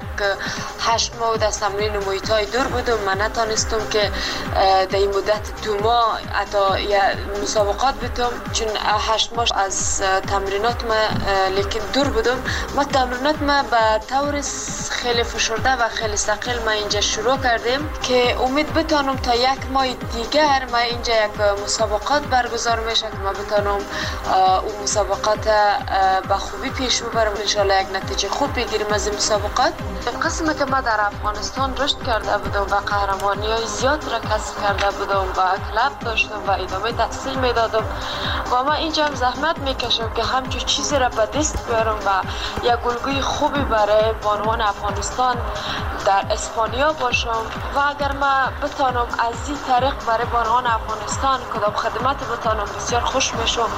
هشت ماه از تمرین مویتای دور بودم من نتونستم که در این مدت دو ماه حتی مسابقات بتم چون هشت ماه از تمرینات ما لیکن دور بودم. ما تمرینات ما به طور خیلی فشرده و خیلی ثقیل ما اینجا شروع کردیم که امید بتونم تا یک ماه دیگر ما اینجا یک مسابقات برگزار میشه که ما بتونم اون مسابقات به خوبی پیش ببرم، ان شاء الله یک نتیجه خوب بگیریم از این مسابقات. قسمی که ما در افغانستان رشد کرده بودم و قهرمانی های زیاد را کسب کرده بودم و کلب داشتم و ادامه تحصیل میدادم و ما اینجا هم زحمت میکشم که همچون چیزی را به دست بیارم و یک الگوی خوبی برای بانوان افغانستان در اسپانیا باشم و اگر ما بتانم از این طریق برای بانوان افغانستان کدام خدمت بتانم بسیار خوش میشم.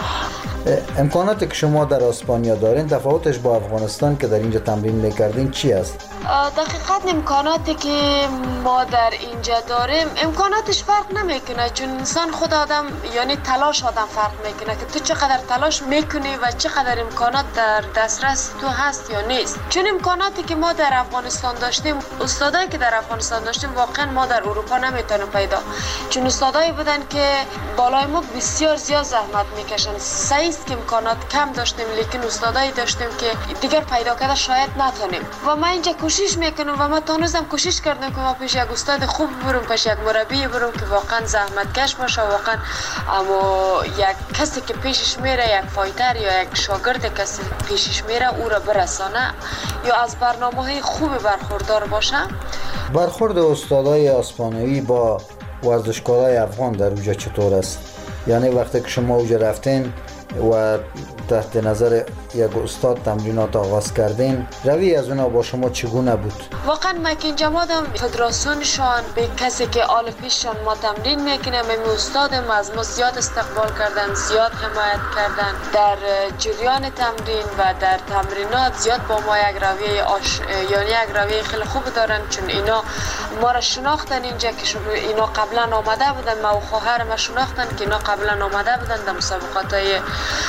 امکاناتی که شما در اسپانیا دارین تفاوتش با افغانستان که در اینجا تمرین میکردین چی است؟ دقیقاً امکاناتی که ما در اینجا داریم امکاناتش فرق نمیکنه، چون انسان خود آدم یعنی تلاش آدم فرق میکنه که تو چقدر تلاش میکنی و چقدر امکانات در دسترس تو هست یا نیست. چون امکاناتی که ما در افغانستان داشتیم، استادایی که در افغانستان داشتیم واقعا ما در اروپا نمیتونیم پیدا، چون استادایی بودن که بالای ما بسیار زیاد زحمت میکشن. صحیح است که امکانات کم داشتیم، لیکن استادایی داشتیم که دیگر پیدا کرده شاید نتونیم. و من اینجا کوشش میکنم و ما تونستم کوشش کردم که ما پیش یک استاد خوب برم، پیش یک مربی برم که واقعا زحمتکش باشه، واقعا اما یک کسی که پیشش میره، یک فایتر یا یک شاگرد کسی پیشش میره او را برسانه یا از برنامه‌های خوب برخوردار باشه. برخورد استادای اسپانیایی با ورزشکارای افغان در اونجا چطور است؟ یعنی وقتی که شما اونجا رفتین و تحت نظر یک استاد تمرینات آغاز کردین، روی از اونا با شما چگونه بود؟ واقعا ما که اینجا مادم فدراسیونشان به کسی که آل پیششان ما تمرین میکنه، می استادم از ما زیاد استقبال کردن، زیاد حمایت کردن در جریان تمرین و در تمرینات. زیاد با ما یک رویه آش... یعنی یک رویه خیلی خوب دارن، چون اینا ما را شناختن اینجا که اینا قبلا آمده بودن، ما و خواهر ما شناختن که اینا قبلا آمده بودن در مسابقات های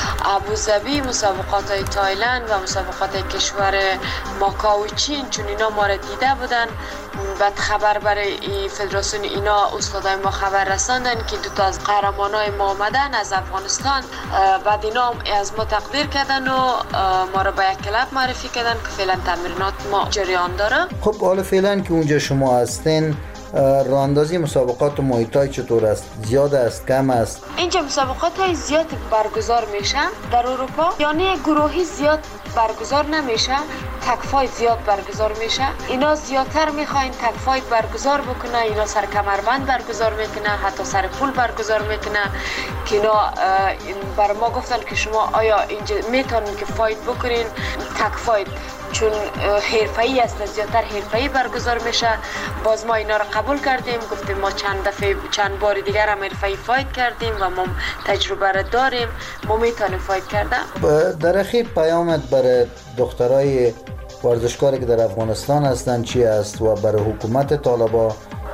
ابوظبی، مسابقات های تایلند و مسابقات کشور ماکائو چین، چون اینا ما را دیده بودن. بعد خبر برای فدراسیون اینا استادای ما خبر رساندن که دو تا از قهرمانای ما آمدن از افغانستان. بعد اینا از ما تقدیر کردن و ما را به یک کلاب معرفی کردن که فعلا تمرینات ما جریان داره. خب حالا فعلا که اونجا شما هستین، راه اندازی مسابقات موی تای چطور است؟ زیاد است؟ کم است؟ اینجا مسابقات های زیاد برگزار میشه در اروپا، یعنی گروهی زیاد برگزار نمیشه، تک فایت زیاد برگزار میشه. اینا زیادتر میخواین تک فایت برگزار بکنه، اینا سر کمربند برگزار میکنه، حتی سر پول برگزار میکنه که اینا بر ما گفتن که شما آیا اینجا میتونین که فایت بکنین تک فایت، چون حرفه‌ای است، زیادتر حرفه‌ای برگزار میشه. باز ما اینا رو قبول کردیم، گفتیم ما چند دفعه چند بار دیگر هم حرفه‌ای فایت کردیم و ما تجربه را داریم، ما میتونیم فایت کردن. در اخیر پیامت برای دخترای ورزشکاری که در افغانستان هستند چی است و برای حکومت طالبان؟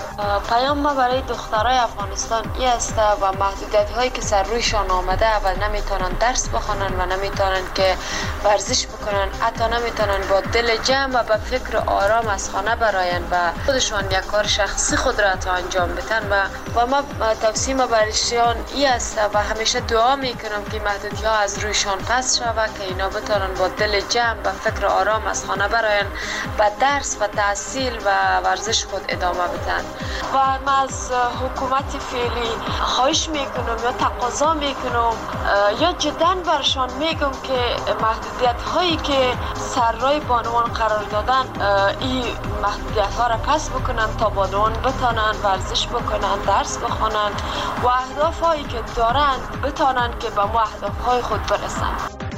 پیام ما برای دخترای افغانستان این است و محدودیت هایی که سر رویشان آمده و نمیتونن درس بخونن و نمیتونن که ورزش بکنن، حتی نمیتونن با دل جمع و با فکر آرام از خانه براین و خودشان یک کار شخصی خود را تا انجام بدن و و ما توصیه ما برایشان این است و همیشه دعا میکنم که محدودیت ها از رویشان پس شود که اینا بتونن با دل جمع و فکر آرام از خانه براین و درس و تحصیل و ورزش خود ادامه بدن. و من از حکومت فعلی خواهش میکنم یا تقاضا میکنم یا جدا برشان میگم که محدودیت هایی که سر رای بانوان قرار دادن این محدودیت ها را پس بکنن تا بانوان بتانن ورزش بکنن، درس بخونن و اهداف هایی که دارن بتانن که به ما اهداف های خود برسن.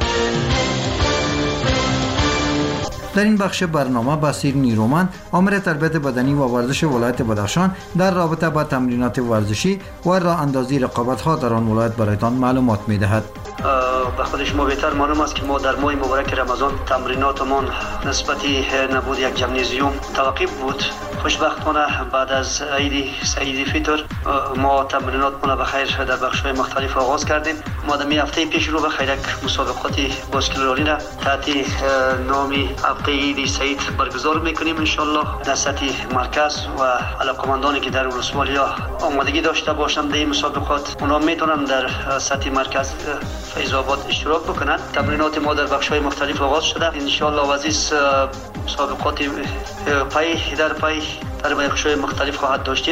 در این بخش برنامه بصیر نیرومند، آمر تربیت بدنی و ورزش ولایت بدخشان در رابطه با تمرینات ورزشی و راه اندازی رقابت‌ها در آن ولایت برایتان معلومات می‌دهد. به خود شما بهتر معلوم است که ما در ماه مبارک رمضان تمریناتمان نسبتی نبود یک جمنیزیوم توقیف بود. خوشبختانه بعد از عید سعید فطر ما تمریناتمان به خیر در بخش‌های مختلف آغاز کردیم. ما در هفته پیش رو به خیر یک مسابقات باسکتبالی را تحت نام هفته عید سعید برگزار میکنیم ان شاء الله در سطح مرکز و علاقمندانی که در ولسوالی‌ها آمادگی داشته باشند در این مسابقات اونا میتونن در سطح مرکز فیض آباد اشتراک بکنن. تمرینات ما در بخش‌های مختلف آغاز شده ان شاء الله و عزیز مسابقات پای در پای در بخش‌های مختلف خواهد داشتیم.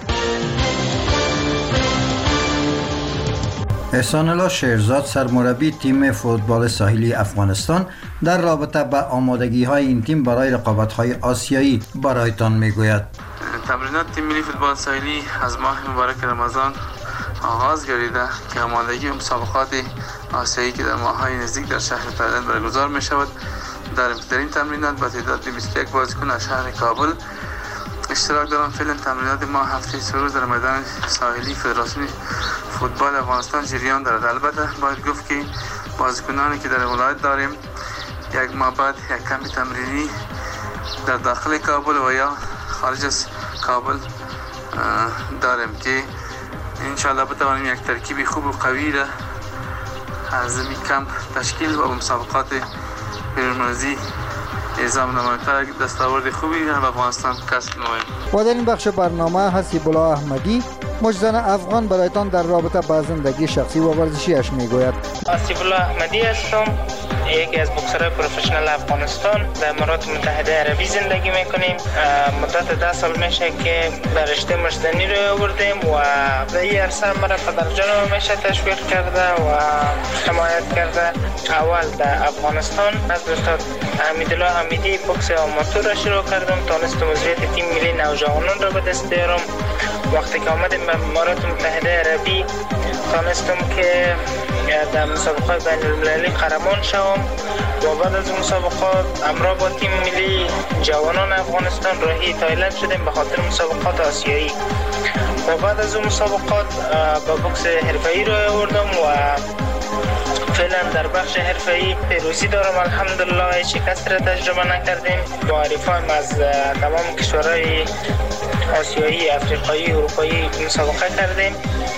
احسان الله شیرزاد سرمربی تیم فوتبال ساحلی افغانستان در رابطه با آمادگی های این تیم برای رقابت های آسیایی برایتان میگوید. تمرینات تیم ملی فوتبال ساحلی از ماه مبارک رمضان آغاز گردیده که آمادگی مسابقات آسیایی که در ماه‌های نزدیک در شهر تایلند برگزار می شود. در این تمرینات با تعداد بیست و یک بازیکن از شهر کابل اشتراک دارند. فعلا تمرینات ما هفته سه روز در میدان ساحلی فدراسیون فوتبال افغانستان جریان دارد. البته باید گفت که بازیکنانی که در ولایت داریم یک ماه بعد یک کمپ تمرینی در داخل کابل و یا خارج از کابل داریم که انشالله بتوانیم یک ترکیب خوب و قوی را از این کمپ تشکیل و مسابقات بین‌المللی اعزام نماییم تا دستاورد خوبی در افغانستان کسب نماییم. و در این بخش برنامه حسیب الله احمدی مجزن افغان برایتان در رابطه با زندگی شخصی و ورزشیش میگوید. حسیب الله احمدی هستم، یکی از بوکسرهای پروفشنال افغانستان. در امارات متحده عربی زندگی میکنیم. مدت ده سال میشه که در رشته مشتنی رو آوردیم و در این عرصه مرا پدر جانم میشه تشویق کرده و حمایت کرده. اول در افغانستان از استاد حمیدالله حمیدی بوکس آماتور را شروع کردم، تانستم عضویت تیم ملی نوجوانان را به دست بیارم. وقتی که آمدیم به امارات متحده عربی تانستم که در مسابقات بین المللی قهرمان شوم و بعد از مسابقات همراه با تیم ملی جوانان افغانستان راهی تایلند شدیم به خاطر مسابقات آسیایی و بعد از اون مسابقات با بوکس حرفه‌ای رو آوردم و فعلا در بخش حرفه‌ای پیروزی دارم الحمدلله. هیچ شکست را تجربه نکردیم. با حریفایم از تمام کشورهای آسیایی، افریقایی، اروپایی مسابقه کردیم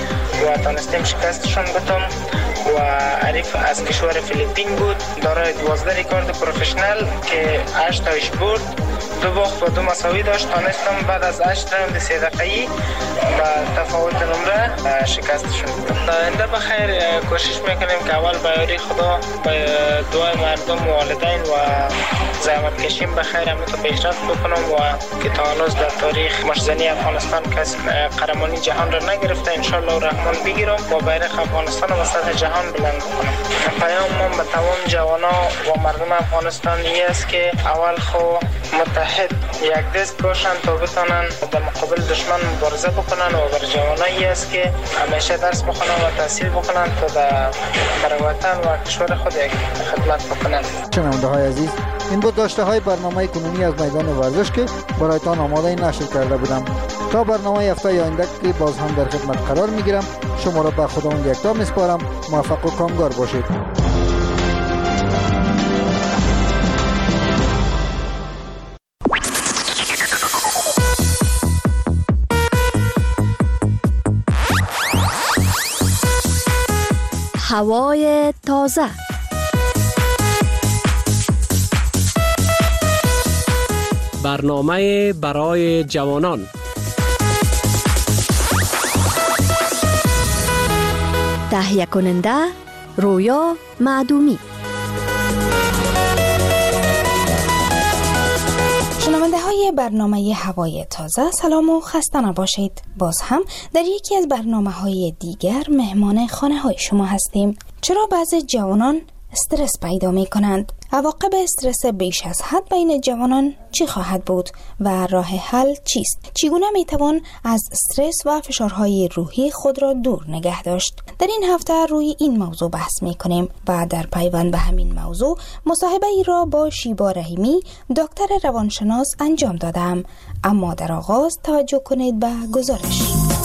و تانستیم شکستشون بدم و حریف از کشور فیلیپین بود، دارای دوازده ریکورد پروفشنال که هشت تایش برد، دو باخت و دو مساوی داشت. تانستم بعد از هشت راوند سه دقیقه‌ای با تفاوت نمره شکستشون بدم. آینده بخیر کوشش میکنیم که اول با یاری خدا، با دعای مردم و والدین و زحمت کشیم بخیر همینطور پیشرفت بکنم و که تا هنوز در تاریخ مشزنی افغانستان کسی قهرمانی جهان را نگرفته، انشالله الرحمن بگیرم و بیرق افغانستان و سطح جهان بلند بکنم. پیام من به تمام جوانا و مردم افغانستان است که اول خو متحد یک دست باشن تا بتونن در مقابل دشمن مبارزه بکنن و بر جوانایی است که همیشه درس بخونن و تحصیل بکنن تا در برای وطن و کشور خود یک خدمت بکنن. شنونده های عزیز، این بود داشته های برنامه کنونی از میدان ورزش که برایتان آماده نشر کرده بودم. تا برنامه هفته آینده که باز هم در خدمت قرار میگیرم، شما را به خداوند یکتا میسپارم. موفق و کامگار باشید. هوای تازه، برنامه برای جوانان، تهیه کننده رویا معدومی. شنونده های برنامه هوای تازه، سلام و خسته نباشید. باز هم در یکی از برنامه های دیگر مهمان خانه های شما هستیم. چرا بعضی جوانان استرس پیدا می کنند؟ عواقب استرس بیش از حد بین جوانان چی خواهد بود و راه حل چیست؟ چگونه می توان از استرس و فشارهای روحی خود را دور نگه داشت؟ در این هفته روی این موضوع بحث می کنیم و در پیوند به همین موضوع مصاحبه ای را با شیبا رحیمی دکتر روانشناس انجام دادم. اما در آغاز توجه کنید به گزارش.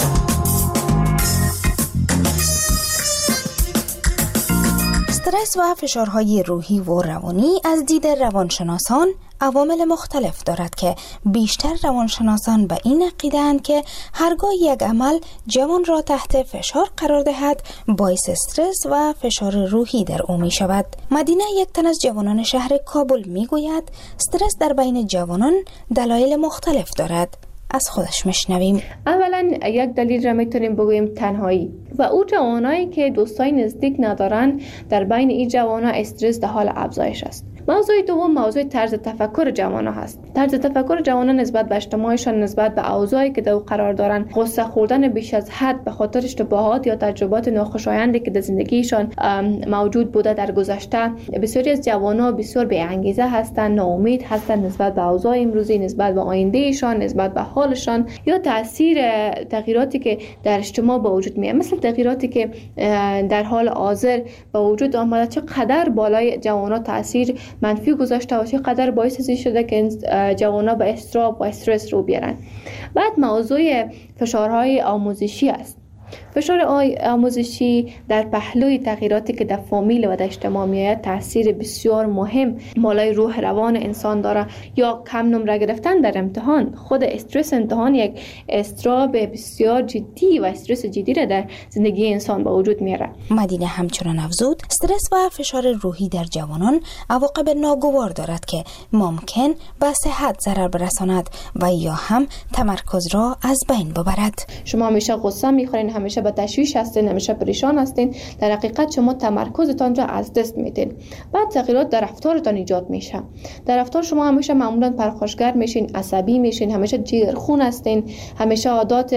استرس و فشارهای روحی و روانی از دید روانشناسان عوامل مختلف دارد که بیشتر روانشناسان به این عقیده‌اند که هرگاه یک عمل جوان را تحت فشار قرار دهد باعث استرس و فشار روحی در او می شود. مدینه، یک تن از جوانان شهر کابل می گوید استرس در بین جوانان دلایل مختلف دارد. از خودش میشنویم. اولا یک دلیل را میتونیم بگوییم تنهایی و او جوانایی که دوستای نزدیک ندارن، در بین این جوانا استرس در حال افزایش است. موضوع دوم موضوع طرز تفکر جوانا هست. طرز تفکر جوانا نسبت به اجتماعشان، نسبت به اوضاعی که در او قرار دارن، غصه خوردن بیش از حد به خاطر اشتباهات یا تجربات ناخوشایندی که در زندگیشان موجود بوده در گذشته. بسیاری از جوانا بسیار بی انگیزه هستند، ناامید هستند نسبت به اوضاع امروزی، نسبت به آیندهشان، نسبت به حالشان یا تاثیر تغییراتی که در اجتماع به وجود میاد، مثل تغییراتی که در حال حاضر به وجود آمده چقدر بالای جوانا تاثیر منفی گذاشته و چقدر باعث ازی شده که جوانا به اضطراب و استرس رو بیارن. بعد موضوع فشارهای آموزشی است. فشار آموزشی در پهلوی تغییراتی که در فامیل و در اجتماع میآید تاثیر بسیار مهم بالای روح روان انسان داره. یا کم نمره گرفتن در امتحان، خود استرس امتحان یک استراب بسیار جدی و استرس جدی را در زندگی انسان به وجود میاره. مدینه همچنان افزود استرس و فشار روحی در جوانان عواقب ناگوار دارد که ممکن به صحت ضرر برساند و یا هم تمرکز را از بین ببرد. شما همیشه غصه میخورین، همیشه به تشویش هستین، همیشه پریشان هستین، در حقیقت شما تمرکزتان را از دست میدین. بعد تغییرات در رفتارتان ایجاد میشه. در رفتار شما همیشه معمولا پرخاشگر میشین، عصبی میشین، همیشه جیگرخون هستین، همیشه عادات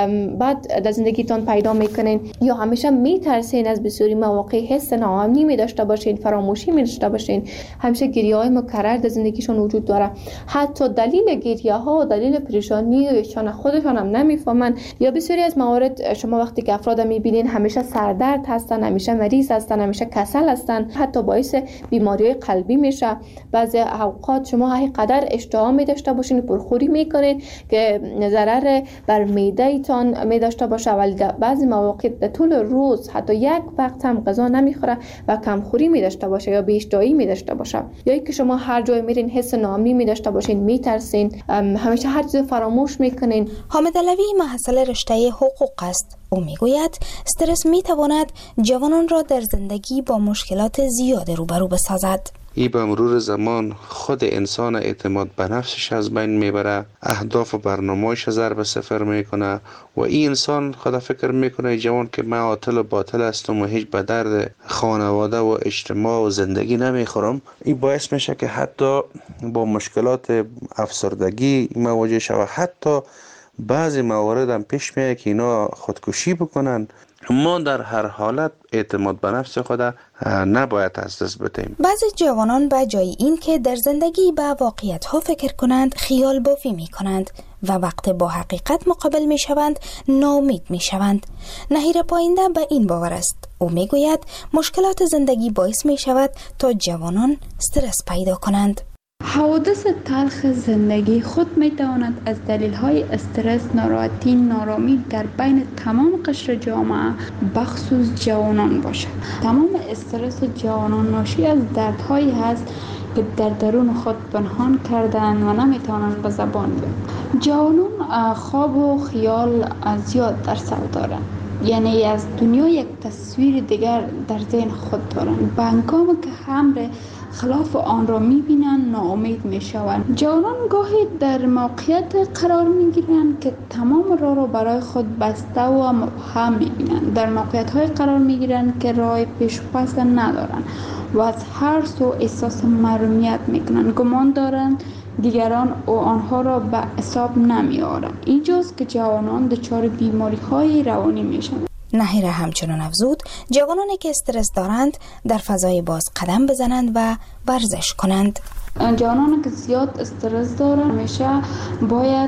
بد در زندگیتان پیدا میکنین، یا همیشه میترسین از بسیاری مواقع، حس ناامنی می داشته باشین، فراموشی می داشته باشین، همیشه گریه های مکرر در زندگیشون وجود داره. حتی دلیل گریه ها و دلیل پریشانی ایشان خودشان هم نمیفهمن. یا بسیاری از موارد شما وقتی که افراد میبینین همیشه سردرد هستن، همیشه مریض هستن، همیشه کسل هستن، حتی باعث بیماری قلبی میشه. بعضی اوقات شما همینقدر اشتها می داشته باشین، پرخوری میکنین که ضرر بر معده ایتان می داشته باشه، ولی بعضی مواقع در طول روز حتی یک وقت هم غذا نمیخوره و کمخوری می داشته باشه یا بی اشتهایی می داشته باشه. یا اینکه شما هر جای میرین حس ناامنی می داشته باشین، میترسین، همیشه هر چیز فراموش میکنین. حامد علوی محصل رشته حقوق است. او میگوید استرس میتواند جوانان را در زندگی با مشکلات زیاد روبرو بسازد. ای به مرور زمان خود انسان اعتماد به نفسش از بین میبره، اهداف و برنامه‌اش ضرب صفر میکنه و این انسان خدا فکر میکنه جوان که من عاطل و باطل هستم و هیچ به درد خانواده و اجتماع و زندگی نمیخورم. این باعث میشه که حتی با مشکلات افسردگی مواجه شود. حتی بعضی موارد هم پیش میاد که اینا خودکشی بکنن. ما در هر حالت اعتماد به نفس خود نباید از دست بدیم. بعضی جوانان به جای این که در زندگی به واقعیت ها فکر کنند خیال بافی می کنند و وقت با حقیقت مقابل می شوند ناامید می شوند. نهیر پاینده به این باور است. او می گوید مشکلات زندگی باعث می شود تا جوانان استرس پیدا کنند. حوادث تلخ زندگی خود می تواند از دلیل های استرس، ناراحتی، نارامی در بین تمام قشر جامعه بخصوص جوانان باشد. تمام استرس جوانان ناشی از دردهایی هست که در درون خود پنهان کردن و نمی توانند به زبان بیارند. جوانان خواب و خیال زیاد در سر دارند، یعنی از دنیا یک تصویر دیگر در ذهن خود دارند. به هنگامی که امر خلاف آن را می‌بینند ناامید می‌شوند. جوانان گاهی در موقعیت قرار می‌گیرند که تمام راه را برای خود بسته و مبهم می‌بینند. در موقعیت‌های قرار می‌گیرند که راه پیش و پس ندارند و از هر سو احساس محرومیت می‌کنند. گمان دارند دیگران و آنها را به حساب نمی‌آورند. اینجاست که جوانان دچار بیماری‌های روانی می‌شوند. نهیر همچنان افزود جوانانی که استرس دارند در فضای باز قدم بزنند و ورزش کنند. جوانانی که زیاد استرس دارند همیشه باید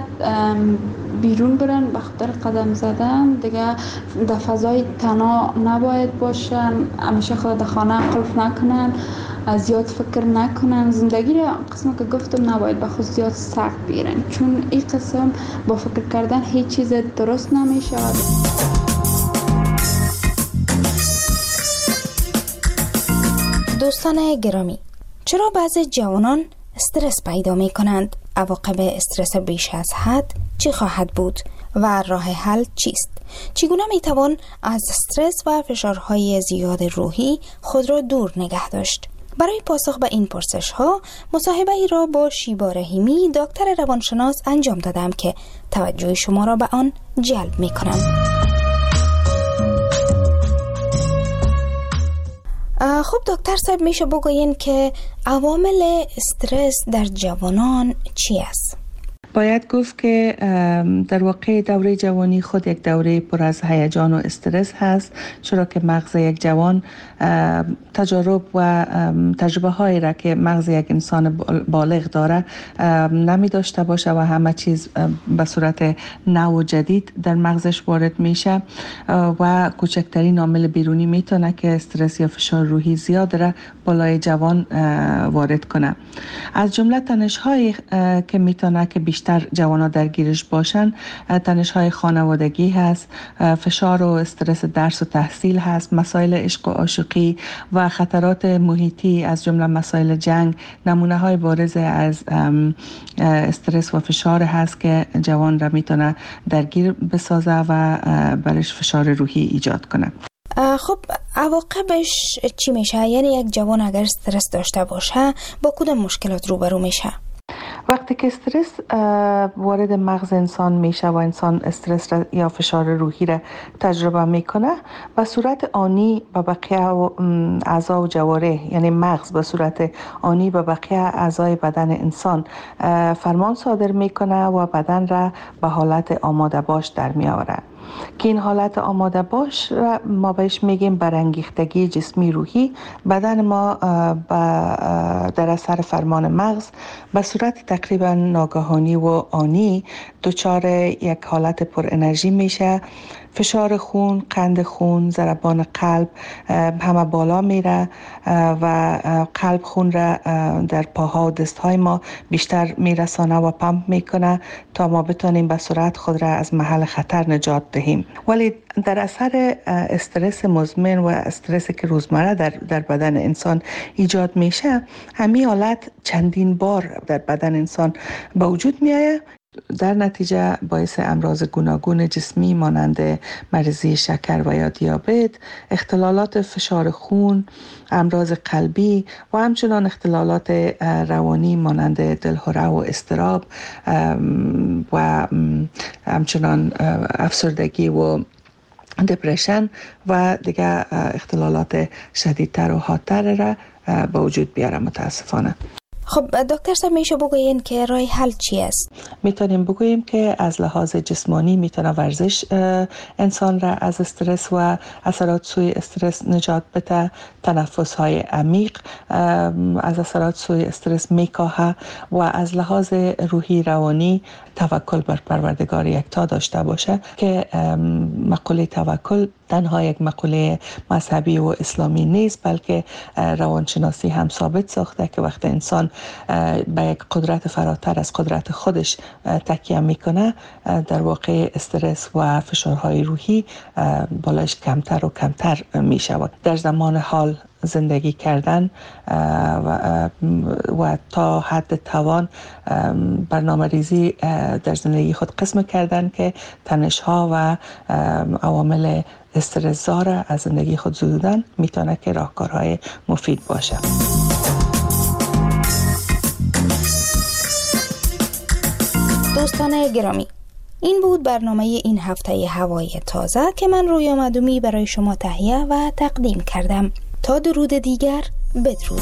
بیرون برن به خاطر قدم زدن، دیگه در فضای تنها نباید باشن، همیشه خود در خانه قلف نکنن، زیاد فکر نکنن. زندگی را قسم که گفتم نباید به خود زیاد سخت بگیرن، چون این قسم با فکر کردن هیچ چیز درست نمیشه. دوستان گرامی، چرا بعضی جوانان استرس پیدا می کنند؟ عواقب استرس بیش از حد چی خواهد بود و راه حل چیست؟ چگونه می توان از استرس و فشارهای زیاد روحی خود را دور نگه داشت؟ برای پاسخ به این پرسش ها مصاحبه ای را با شیبا رحیمی دکتر روانشناس انجام دادم که توجه شما را به آن جلب می کنم. خب دکتر صاحب، میشه بگوین که عوامل استرس در جوانان چی است؟ باید گفت که در واقع دوره جوانی خود یک دوره پر از هیجان و استرس هست، چرا که مغز یک جوان تجارب و تجربه هایی را که مغز یک انسان بالغ داره نمی داشته باشه و همه چیز به صورت نو و جدید در مغزش وارد میشه و کوچکترین عامل بیرونی میتونه که استرس یا فشار روحی زیاد را بالای جوان وارد کنه. از جمله تنش هایی که میتونه که بیشتر بیشتر جوانان درگیرش باشن، تنش‌های خانوادگی هست، فشار و استرس درس و تحصیل هست، مسائل عشق و عاشقی و خطرات محیطی از جمله مسائل جنگ نمونه های بارز از استرس و فشار هست که جوان را میتونه درگیر بسازه و برش فشار روحی ایجاد کنه. خب عواقبش چی میشه؟ یعنی یک جوان اگر استرس داشته باشه با کدام مشکلات روبرو میشه؟ وقتی که استرس وارد مغز انسان میشه و انسان استرس را یا فشار روحی را تجربه میکنه، به صورت آنی به بقیه اعضا و جواره، یعنی مغز به صورت آنی به بقیه اعضای بدن انسان فرمان صادر میکنه و بدن را به حالت آماده باش در میآوره که این حالت آماده باش را ما بهش میگیم برانگیختگی جسمی روحی. بدن ما در اثر فرمان مغز به صورت تقریبا ناگهانی و آنی دچار یک حالت پر انرژی میشه. فشار خون، قند خون، ضربان قلب همه بالا میره و قلب خون را در پاها و دستهای ما بیشتر میرسانه و پمپ میکنه تا ما بتونیم به سرعت خود را از محل خطر نجات دهیم. ولی در اثر استرس مزمن و استرسی که روزمره در, در بدن انسان ایجاد میشه، همین حالت چندین بار در بدن انسان به وجود میآید. در نتیجه باعث امراض گوناگون جسمی مانند مریضی شکر و یا دیابت، اختلالات فشار خون، امراض قلبی و همچنان اختلالات روانی مانند دلهره و اضطراب و همچنان افسردگی و دپرشن و دیگه اختلالات شدیدتر و حادتر را به وجود بیاره متاسفانه. خب دکتر صاحب میشه بگوین که راه حل چی است؟ میتونیم بگوییم که از لحاظ جسمانی میتونه ورزش انسان را از استرس و اثرات سوی استرس نجات بده. تنفس های عمیق از اثرات سوی استرس میکاهه و از لحاظ روحی روانی توکل بر پروردگار یکتا داشته باشه که مقوله توکل تنها یک مقوله مذهبی و اسلامی نیست، بلکه روانشناسی هم ثابت ساخته که وقتی انسان به یک قدرت فراتر از قدرت خودش تکیه میکنه، در واقع استرس و فشارهای روحی بالایش کمتر و کمتر میشود. در زمان حال زندگی کردن و, و تا حد توان برنامه ریزی در زندگی خود قسم کردن که تنش‌ها و عوامل استرس زا از زندگی خود زدودن میتونه که راهکارهای مفید باشه. دوستان گرامی، این بود برنامه این هفته هوای تازه که من رویا مدومی برای شما تهیه و تقدیم کردم. تا درود دیگر، بدرود.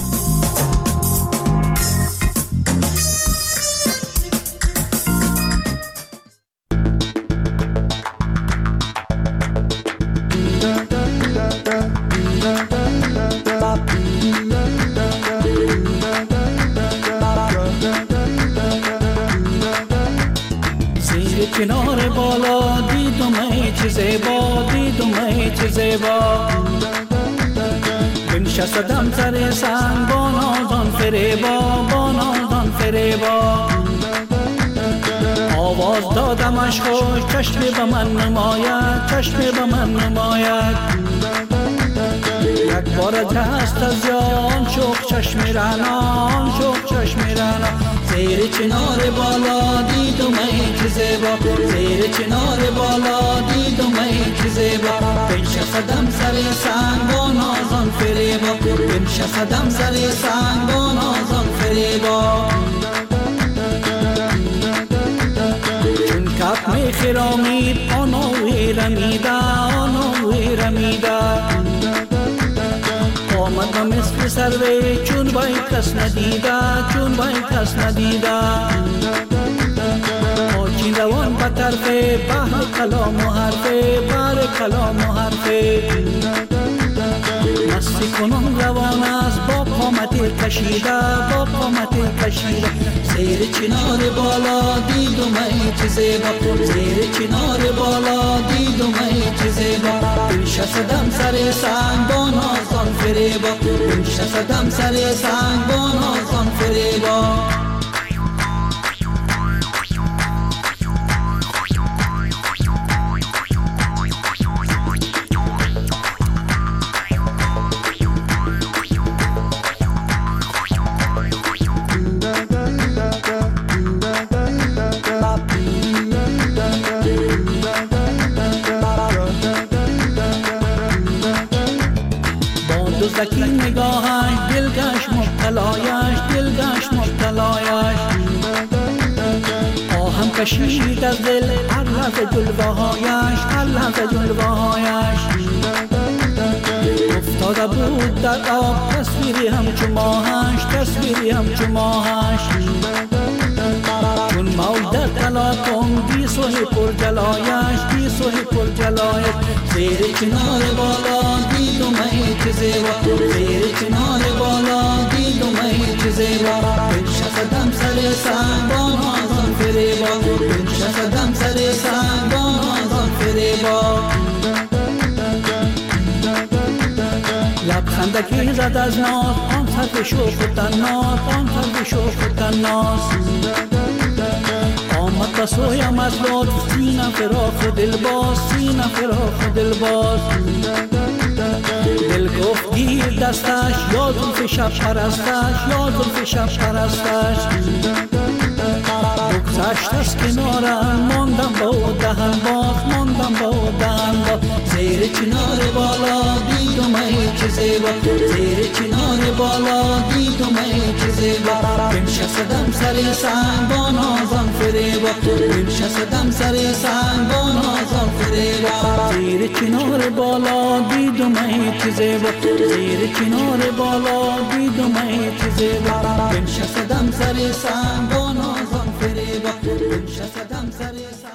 زیر کنار بالا دیدم ای چه زیبا، دیدم ای چه زیبا، بنشستم سر سنگ با نازان فریبا، با نازان فریبا، آواز دادمش خوش چشم به من نماید، چشم به من نماید، یک بار دست از یان شوق چشم رنان، شوق چشم رنان، زیر چنار بالا دیدم ای چه زیبا، زیر چنار بالا دیدم ای چه زیبا، بنشستم سر سنگ با نازان فریبا، بنشستم سر سنگ با نازان فریبا، چون کپ می خرامید آنوی رمیده، آنوی رمیده، آمد و مثل سروی چون بای کس ندیده، چون بای کس ندیده، آچین روان به طرف بحر کلام و حرفه، بحر کلام و حرفه، مستی کنم روان است با قامت کشیده، با قامت کشیده، زیر چنار بالا دیدم ای چه زیبا، زیر چنار بالا دیدم ای چه زیبا، بنشستم سر سنگ با نازان فریبا، بنشستم سر سنگ با نازان فریبا. کشید از دل هر لحظه جلوه هایش هر لحظه جلوه هایش افتاده بود در آب تصویری همچو ماهش تصویری همچو ماهش چون موج در تلاطم بی سوی پر جلایش بی سوی پر جلایش زیر چنار بالا دیدم ای چه زیبا زیر چنار بالا دیدم ای چه زیبا بنشستم سر سنگان آزان فریبا بنشستم سر سنگان آزان فریبا لبخندکی زد از ناز آن طرف شوخ و تناز آن طرف شوخ و تناز آمد بسویم از لطف سینم فراخ و دلباز سینم فراخ و دلباز دل گفت گیر دستش یا زلف شب پرستش یا زلف شب پرستش بگذشت از کنارم ماندم با دهن باز ماندم با دهن باز زیر چنار بالا دیدم ای چه زیبا زیر چنار بالا دیدم ای چه زیبا بنشستم سر سنگان آزان فریبا بنشستم سر سنگان آزان فریبا زیر چنار بالا دیدم ای چه زیبا زیر چنار بالا دیدم ای چه زیبا بنشستم سر سنگان آزان فریبا بنشستم سر